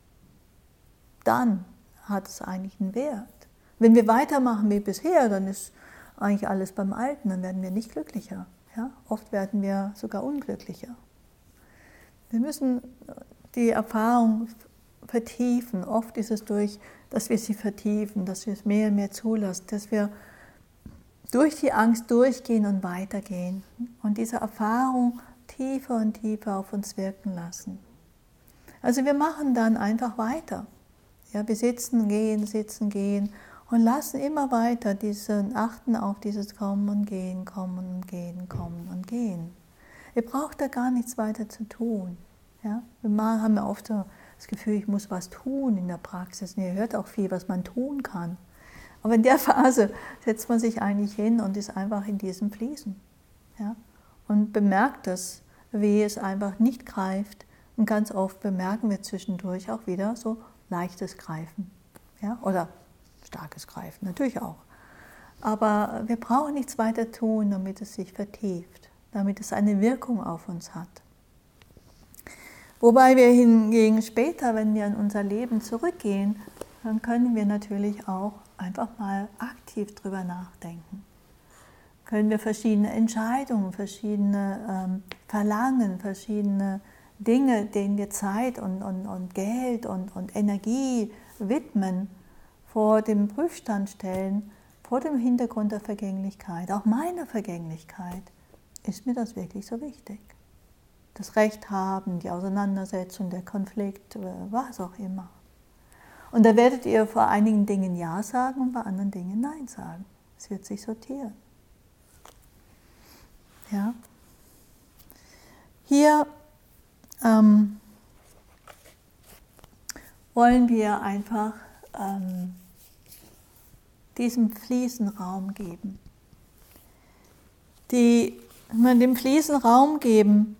dann hat es eigentlich einen Wert. Wenn wir weitermachen wie bisher, dann ist eigentlich alles beim Alten, dann werden wir nicht glücklicher. Ja? Oft werden wir sogar unglücklicher. Wir müssen die Erfahrung vertiefen. Oft ist es durch, dass wir sie vertiefen, dass wir es mehr und mehr zulassen, dass wir durch die Angst durchgehen und weitergehen und diese Erfahrung tiefer und tiefer auf uns wirken lassen. Also wir machen dann einfach weiter. Ja, wir sitzen, gehen, sitzen, gehen und lassen immer weiter diesen, achten auf dieses Kommen und Gehen, Kommen und Gehen, Kommen und Gehen. Ihr braucht da gar nichts weiter zu tun. Ja? Wir haben ja oft so das Gefühl, ich muss was tun in der Praxis. Und ihr hört auch viel, was man tun kann. Aber in der Phase setzt man sich eigentlich hin und ist einfach in diesem Fließen. Ja? Und bemerkt es, wie es einfach nicht greift. Und ganz oft bemerken wir zwischendurch auch wieder so leichtes Greifen. Ja? Oder starkes Greifen, natürlich auch. Aber wir brauchen nichts weiter tun, damit es sich vertieft, damit es eine Wirkung auf uns hat. Wobei wir hingegen später, wenn wir in unser Leben zurückgehen, dann können wir natürlich auch einfach mal aktiv drüber nachdenken. Können wir verschiedene Entscheidungen, verschiedene ähm, Verlangen, verschiedene Dinge, denen wir Zeit und, und, und Geld und, und Energie widmen, vor dem Prüfstand stellen, vor dem Hintergrund der Vergänglichkeit, auch meiner Vergänglichkeit. Ist mir das wirklich so wichtig? Das Recht haben, die Auseinandersetzung, der Konflikt, was auch immer. Und da werdet ihr vor einigen Dingen Ja sagen und bei anderen Dingen Nein sagen. Es wird sich sortieren. Ja? Hier ähm, wollen wir einfach ähm, diesem Fließen Raum geben. Die, wenn wir dem Fließen Raum geben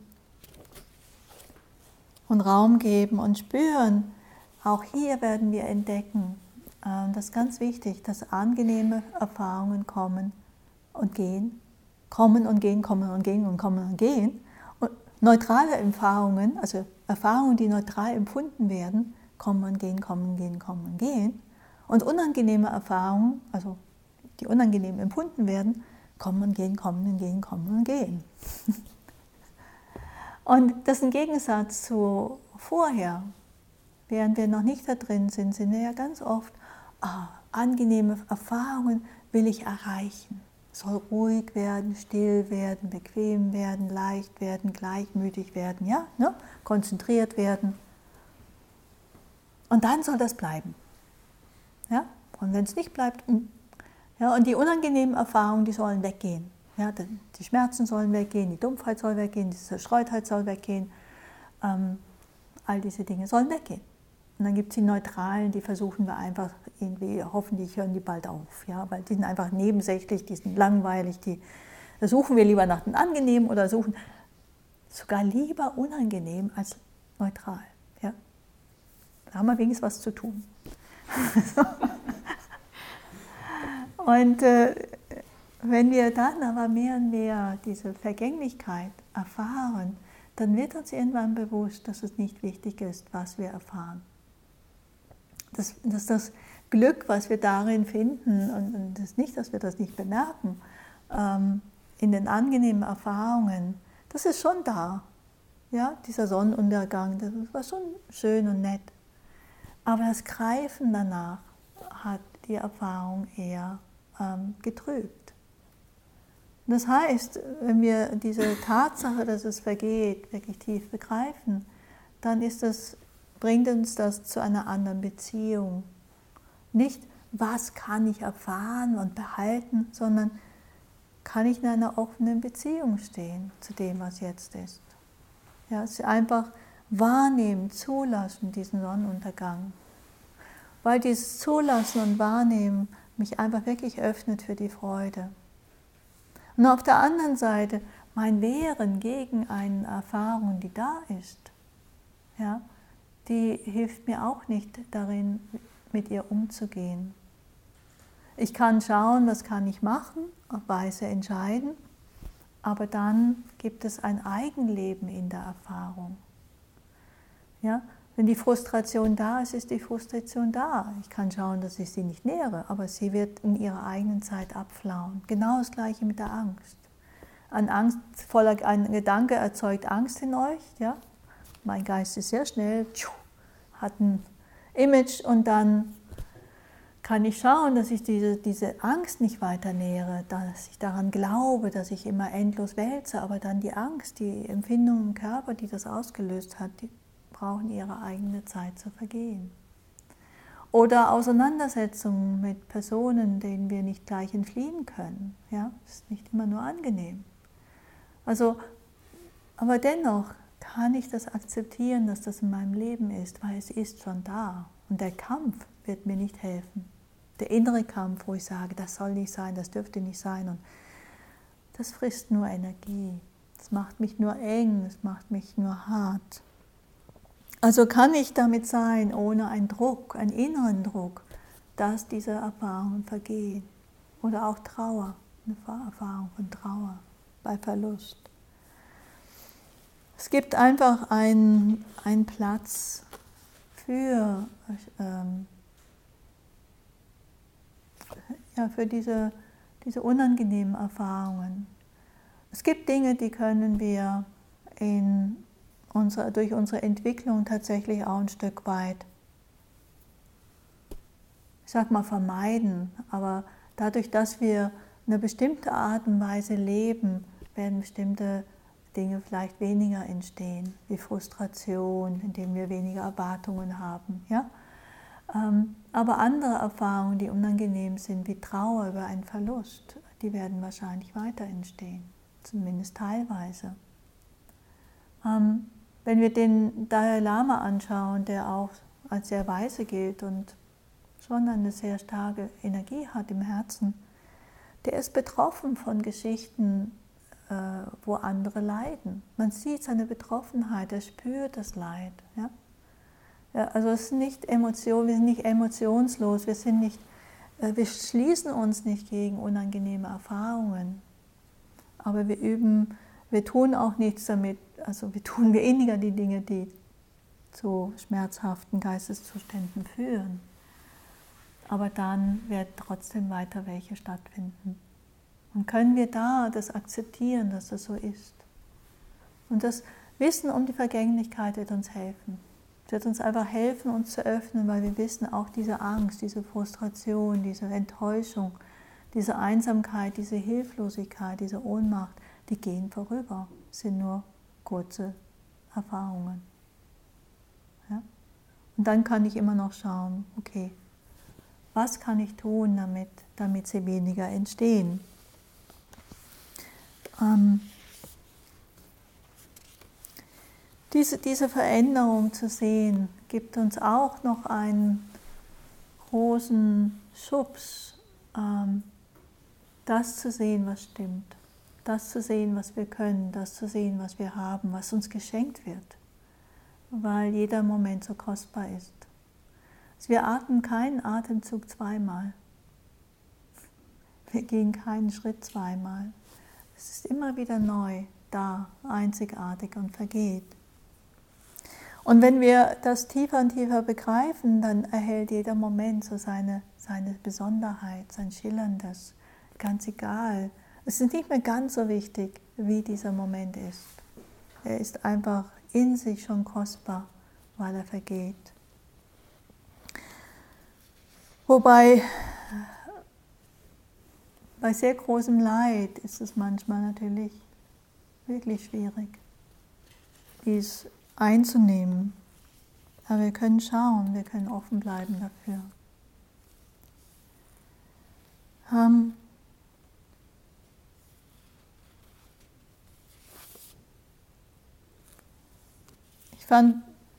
und Raum geben und spüren, auch hier werden wir entdecken, äh, das ist ganz wichtig, dass angenehme Erfahrungen kommen und gehen, kommen und gehen, kommen und gehen und kommen und gehen. Und neutrale Erfahrungen, also Erfahrungen, die neutral empfunden werden, kommen und gehen, kommen und gehen, kommen und gehen. Und unangenehme Erfahrungen, also die unangenehm empfunden werden, kommen und gehen, kommen und gehen, kommen und gehen. Und das ist ein Gegensatz zu vorher. Während wir noch nicht da drin sind, sind wir ja ganz oft, ah, angenehme Erfahrungen will ich erreichen. Soll ruhig werden, still werden, bequem werden, leicht werden, gleichmütig werden, ja, ne? Konzentriert werden. Und dann soll das bleiben. Ja? Und wenn es nicht bleibt, ja, und die unangenehmen Erfahrungen, die sollen weggehen. Ja, die Schmerzen sollen weggehen, die Dumpfheit soll weggehen, die Zerstreutheit soll weggehen. Ähm, all diese Dinge sollen weggehen. Und dann gibt es die Neutralen, die versuchen wir einfach irgendwie, hoffentlich hören die bald auf. Ja? Weil die sind einfach nebensächlich, die sind langweilig, die, da suchen wir lieber nach den Angenehmen oder suchen sogar lieber unangenehm als neutral. Ja? Da haben wir wenigstens was zu tun. Und äh, wenn wir dann aber mehr und mehr diese Vergänglichkeit erfahren, dann wird uns irgendwann bewusst, dass es nicht wichtig ist, was wir erfahren. Dass, dass das Glück, was wir darin finden, und, und das nicht, dass wir das nicht bemerken, ähm, in den angenehmen Erfahrungen, das ist schon da. Ja, dieser Sonnenuntergang, das war schon schön und nett. Aber das Greifen danach hat die Erfahrung eher ähm, getrübt. Das heißt, wenn wir diese Tatsache, dass es vergeht, wirklich tief begreifen, dann ist das, bringt uns das zu einer anderen Beziehung. Nicht, was kann ich erfahren und behalten, sondern kann ich in einer offenen Beziehung stehen zu dem, was jetzt ist. Ja, es ist einfach wahrnehmen, zulassen, diesen Sonnenuntergang. Weil dieses Zulassen und Wahrnehmen mich einfach wirklich öffnet für die Freude. Und auf der anderen Seite mein Wehren gegen eine Erfahrung, die da ist, ja, die hilft mir auch nicht darin, mit ihr umzugehen. Ich kann schauen, was kann ich machen, weise entscheiden, aber dann gibt es ein Eigenleben in der Erfahrung. Ja? Wenn die Frustration da ist, ist die Frustration da. Ich kann schauen, dass ich sie nicht nähere, aber sie wird in ihrer eigenen Zeit abflauen. Genau das Gleiche mit der Angst. Ein angstvoller ein Gedanke erzeugt Angst in euch. Ja? Mein Geist ist sehr schnell, hat ein Image und dann kann ich schauen, dass ich diese, diese Angst nicht weiter nähere, dass ich daran glaube, dass ich immer endlos wälze, aber dann die Angst, die Empfindung im Körper, die das ausgelöst hat, die brauchen ihre eigene Zeit zu vergehen. Oder Auseinandersetzungen mit Personen, denen wir nicht gleich entfliehen können. Ja, das ist nicht immer nur angenehm. Also, aber dennoch kann ich das akzeptieren, dass das in meinem Leben ist, weil es ist schon da. Und der Kampf wird mir nicht helfen. Der innere Kampf, wo ich sage, das soll nicht sein, das dürfte nicht sein. Und das frisst nur Energie. Das macht mich nur eng, das macht mich nur hart. Also kann ich damit sein, ohne einen Druck, einen inneren Druck, dass diese Erfahrungen vergehen. Oder auch Trauer, eine Erfahrung von Trauer bei Verlust. Es gibt einfach einen, einen Platz für, ähm, ja, für diese, diese unangenehmen Erfahrungen. Es gibt Dinge, die können wir in unsere, durch unsere Entwicklung tatsächlich auch ein Stück weit, ich sag mal, vermeiden. Aber dadurch, dass wir eine bestimmte Art und Weise leben, werden bestimmte Dinge vielleicht weniger entstehen, wie Frustration, indem wir weniger Erwartungen haben. Ja? Aber andere Erfahrungen, die unangenehm sind, wie Trauer über einen Verlust, die werden wahrscheinlich weiter entstehen, zumindest teilweise. Wenn wir den Dalai Lama anschauen, der auch als sehr weise gilt und schon eine sehr starke Energie hat im Herzen, der ist betroffen von Geschichten, wo andere leiden. Man sieht seine Betroffenheit, er spürt das Leid. Ja? Ja, also es ist nicht Emotion, wir sind nicht emotionslos, wir, sind nicht, wir schließen uns nicht gegen unangenehme Erfahrungen, aber wir üben, wir tun auch nichts damit, also wir tun weniger die Dinge, die zu schmerzhaften Geisteszuständen führen. Aber dann werden trotzdem weiter welche stattfinden. Und können wir da das akzeptieren, dass das so ist? Und das Wissen um die Vergänglichkeit wird uns helfen. Es wird uns einfach helfen, uns zu öffnen, weil wir wissen, auch diese Angst, diese Frustration, diese Enttäuschung, diese Einsamkeit, diese Hilflosigkeit, diese Ohnmacht, die gehen vorüber, sind nur kurze Erfahrungen. Ja? Und dann kann ich immer noch schauen, okay, was kann ich tun, damit, damit sie weniger entstehen? Ähm, diese, diese Veränderung zu sehen, gibt uns auch noch einen großen Schubs, ähm, das zu sehen, was stimmt, das zu sehen, was wir können, das zu sehen, was wir haben, was uns geschenkt wird, weil jeder Moment so kostbar ist. Also wir atmen keinen Atemzug zweimal, wir gehen keinen Schritt zweimal. Es ist immer wieder neu, da, einzigartig und vergeht. Und wenn wir das tiefer und tiefer begreifen, dann erhält jeder Moment so seine, seine Besonderheit, sein Schillerndes, ganz egal. Es ist nicht mehr ganz so wichtig, wie dieser Moment ist. Er ist einfach in sich schon kostbar, weil er vergeht. Wobei, bei sehr großem Leid ist es manchmal natürlich wirklich schwierig, dies einzunehmen. Aber wir können schauen, wir können offen bleiben dafür. Ähm ich fand,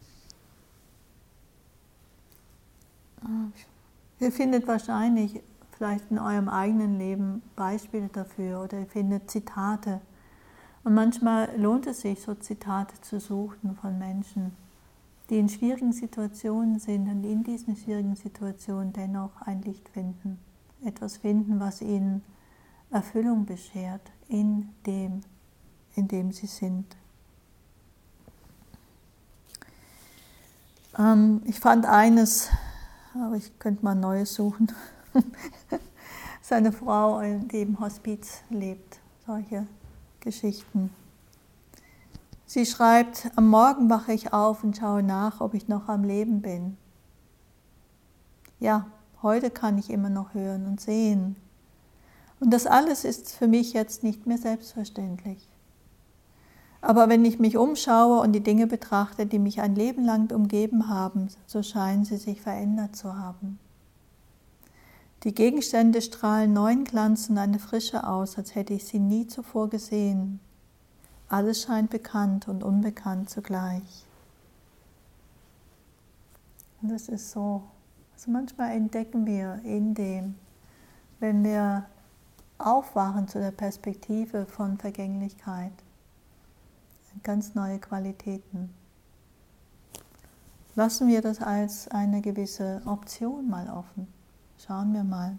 ihr findet wahrscheinlich vielleicht in eurem eigenen Leben Beispiele dafür oder ihr findet Zitate. Und manchmal lohnt es sich, so Zitate zu suchen von Menschen, die in schwierigen Situationen sind und in diesen schwierigen Situationen dennoch ein Licht finden. Etwas finden, was ihnen Erfüllung beschert in dem, in dem sie sind. Ähm, ich fand eines, aber ich könnte mal ein neues suchen. Seine Frau, die im Hospiz lebt, solche Geschichten. Sie schreibt, am Morgen wache ich auf und schaue nach, ob ich noch am Leben bin. ja, heute kann ich immer noch hören und sehen. Und das alles ist für mich jetzt nicht mehr selbstverständlich. Aber wenn ich mich umschaue und die Dinge betrachte, die mich ein Leben lang umgeben haben, so scheinen sie sich verändert zu haben. Die Gegenstände strahlen neuen Glanz und eine Frische aus, als hätte ich sie nie zuvor gesehen. Alles scheint bekannt und unbekannt zugleich. Und das ist so. Also manchmal entdecken wir in dem, wenn wir aufwachen zu der Perspektive von Vergänglichkeit, ganz neue Qualitäten. Lassen wir das als eine gewisse Option mal offen. Schauen wir mal.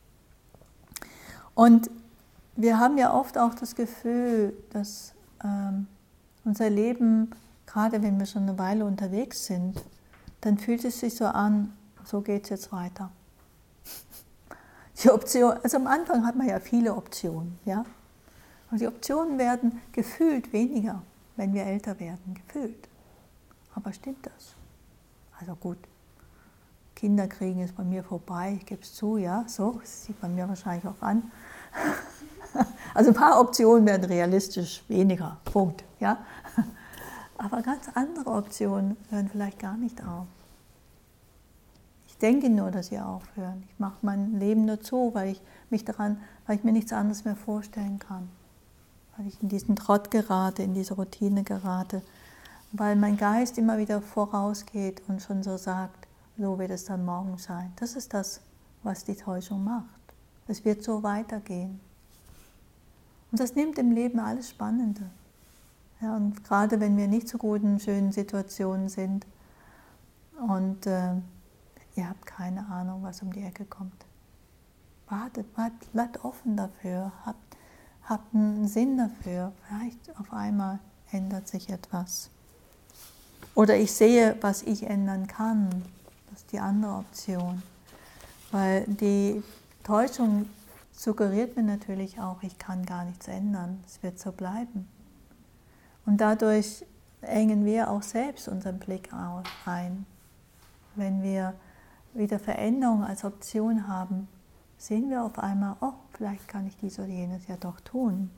Und wir haben ja oft auch das Gefühl, dass ähm, unser Leben, gerade wenn wir schon eine Weile unterwegs sind, dann fühlt es sich so an, so geht es jetzt weiter. Die Option, also am Anfang hat man ja viele Optionen, ja. Und die Optionen werden gefühlt weniger, wenn wir älter werden, gefühlt. Aber stimmt das? Also gut, Kinder kriegen ist bei mir vorbei, ich gebe es zu, ja, so, das sieht man mir wahrscheinlich auch an. Also ein paar Optionen werden realistisch weniger, Punkt, ja. Aber ganz andere Optionen hören vielleicht gar nicht auf. Ich denke nur, dass sie aufhören. Ich mache mein Leben nur zu, weil ich mich daran, weil ich mir nichts anderes mehr vorstellen kann. Weil ich in diesen Trott gerate, in diese Routine gerate. Weil mein Geist immer wieder vorausgeht und schon so sagt, so wird es dann morgen sein. Das ist das, was die Täuschung macht. Es wird so weitergehen. Und das nimmt im Leben alles Spannende. Ja, und gerade wenn wir nicht so guten, schönen Situationen sind und äh, ihr habt keine Ahnung, was um die Ecke kommt. Wartet, wartet, bleibt offen dafür, habt, habt einen Sinn dafür. Vielleicht auf einmal ändert sich etwas. Oder ich sehe, was ich ändern kann. Das ist die andere Option. Weil die Täuschung suggeriert mir natürlich auch, ich kann gar nichts ändern. Es wird so bleiben. Und dadurch engen wir auch selbst unseren Blick ein. Wenn wir wieder Veränderung als Option haben, sehen wir auf einmal, oh, vielleicht kann ich dies oder jenes ja doch tun.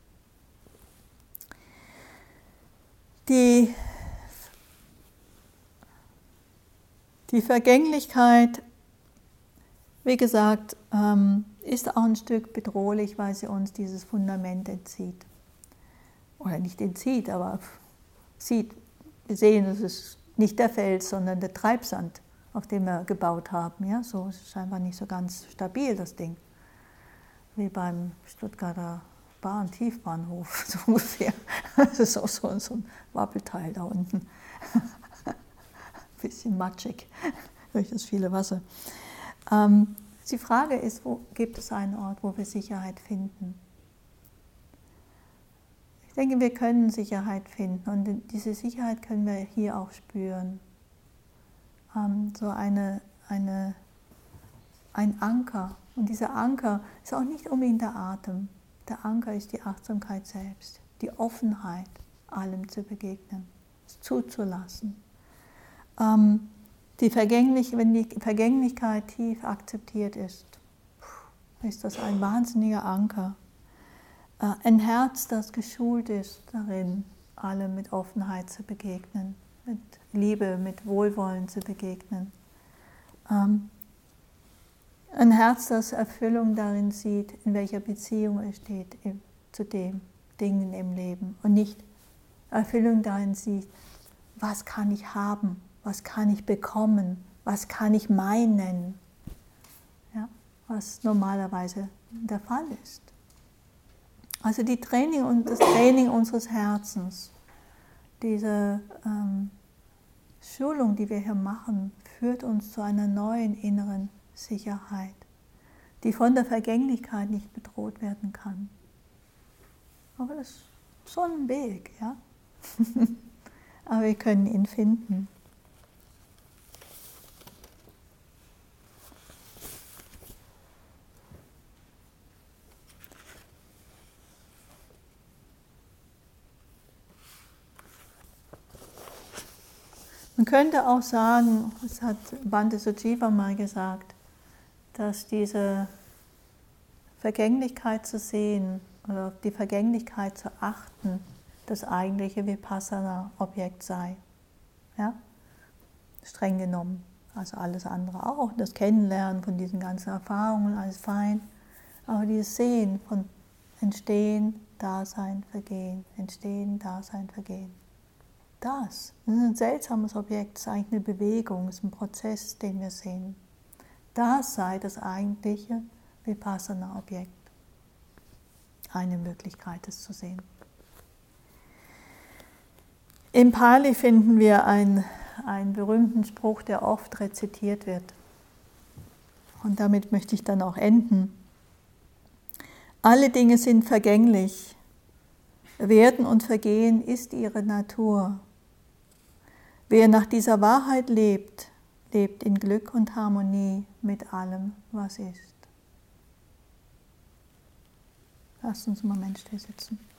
Die, die Vergänglichkeit, wie gesagt, ist auch ein Stück bedrohlich, weil sie uns dieses Fundament entzieht. Oder nicht entzieht, aber sieht. Wir sehen, es ist nicht der Fels, sondern der Treibsand, auf dem wir gebaut haben. Ja, so ist es scheinbar nicht so ganz stabil, das Ding. Wie beim Stuttgarter Bahn, Tiefbahnhof, so ungefähr. Das ist auch so, so ein Wappelteil da unten. Ein bisschen matschig durch das viele Wasser. Ähm, die Frage ist, wo gibt es einen Ort, wo wir Sicherheit finden? Ich denke, wir können Sicherheit finden und diese Sicherheit können wir hier auch spüren. Ähm, so eine, eine, ein Anker. Und dieser Anker ist auch nicht unbedingt der Atem. Der Anker ist die Achtsamkeit selbst, die Offenheit, allem zu begegnen, es zuzulassen. Ähm, die Vergänglich, wenn die Vergänglichkeit tief akzeptiert ist, ist das ein wahnsinniger Anker. Ein Herz, das geschult ist darin, allem mit Offenheit zu begegnen, mit Liebe, mit Wohlwollen zu begegnen. Ein Herz, das Erfüllung darin sieht, in welcher Beziehung es steht zu den Dingen im Leben und nicht Erfüllung darin sieht, was kann ich haben, was kann ich bekommen, was kann ich meinen, ja, was normalerweise der Fall ist. Also die Training und das Training unseres Herzens, diese ähm, Schulung, die wir hier machen, führt uns zu einer neuen inneren Sicherheit, die von der Vergänglichkeit nicht bedroht werden kann. Aber das ist schon ein Weg, ja. Aber wir können ihn finden. Man könnte auch sagen, das hat Bhante Sujiva mal gesagt, dass diese Vergänglichkeit zu sehen oder auf die Vergänglichkeit zu achten, das eigentliche Vipassana-Objekt sei. Ja? Streng genommen. Also alles andere auch, das Kennenlernen von diesen ganzen Erfahrungen, alles fein. Aber dieses Sehen von Entstehen, Dasein, Vergehen, Entstehen, Dasein, Vergehen. Das, das ist ein seltsames Objekt, das ist eigentlich eine Bewegung, das ist ein Prozess, den wir sehen. Das sei das eigentliche Vipassana-Objekt. Eine Möglichkeit, es zu sehen. Im Pali finden wir einen, einen berühmten Spruch, der oft rezitiert wird. Und damit möchte ich dann auch enden. Alle Dinge sind vergänglich. Werden und Vergehen ist ihre Natur. Wer nach dieser Wahrheit lebt, lebt in Glück und Harmonie mit allem, was ist. Lasst uns einen Moment still sitzen.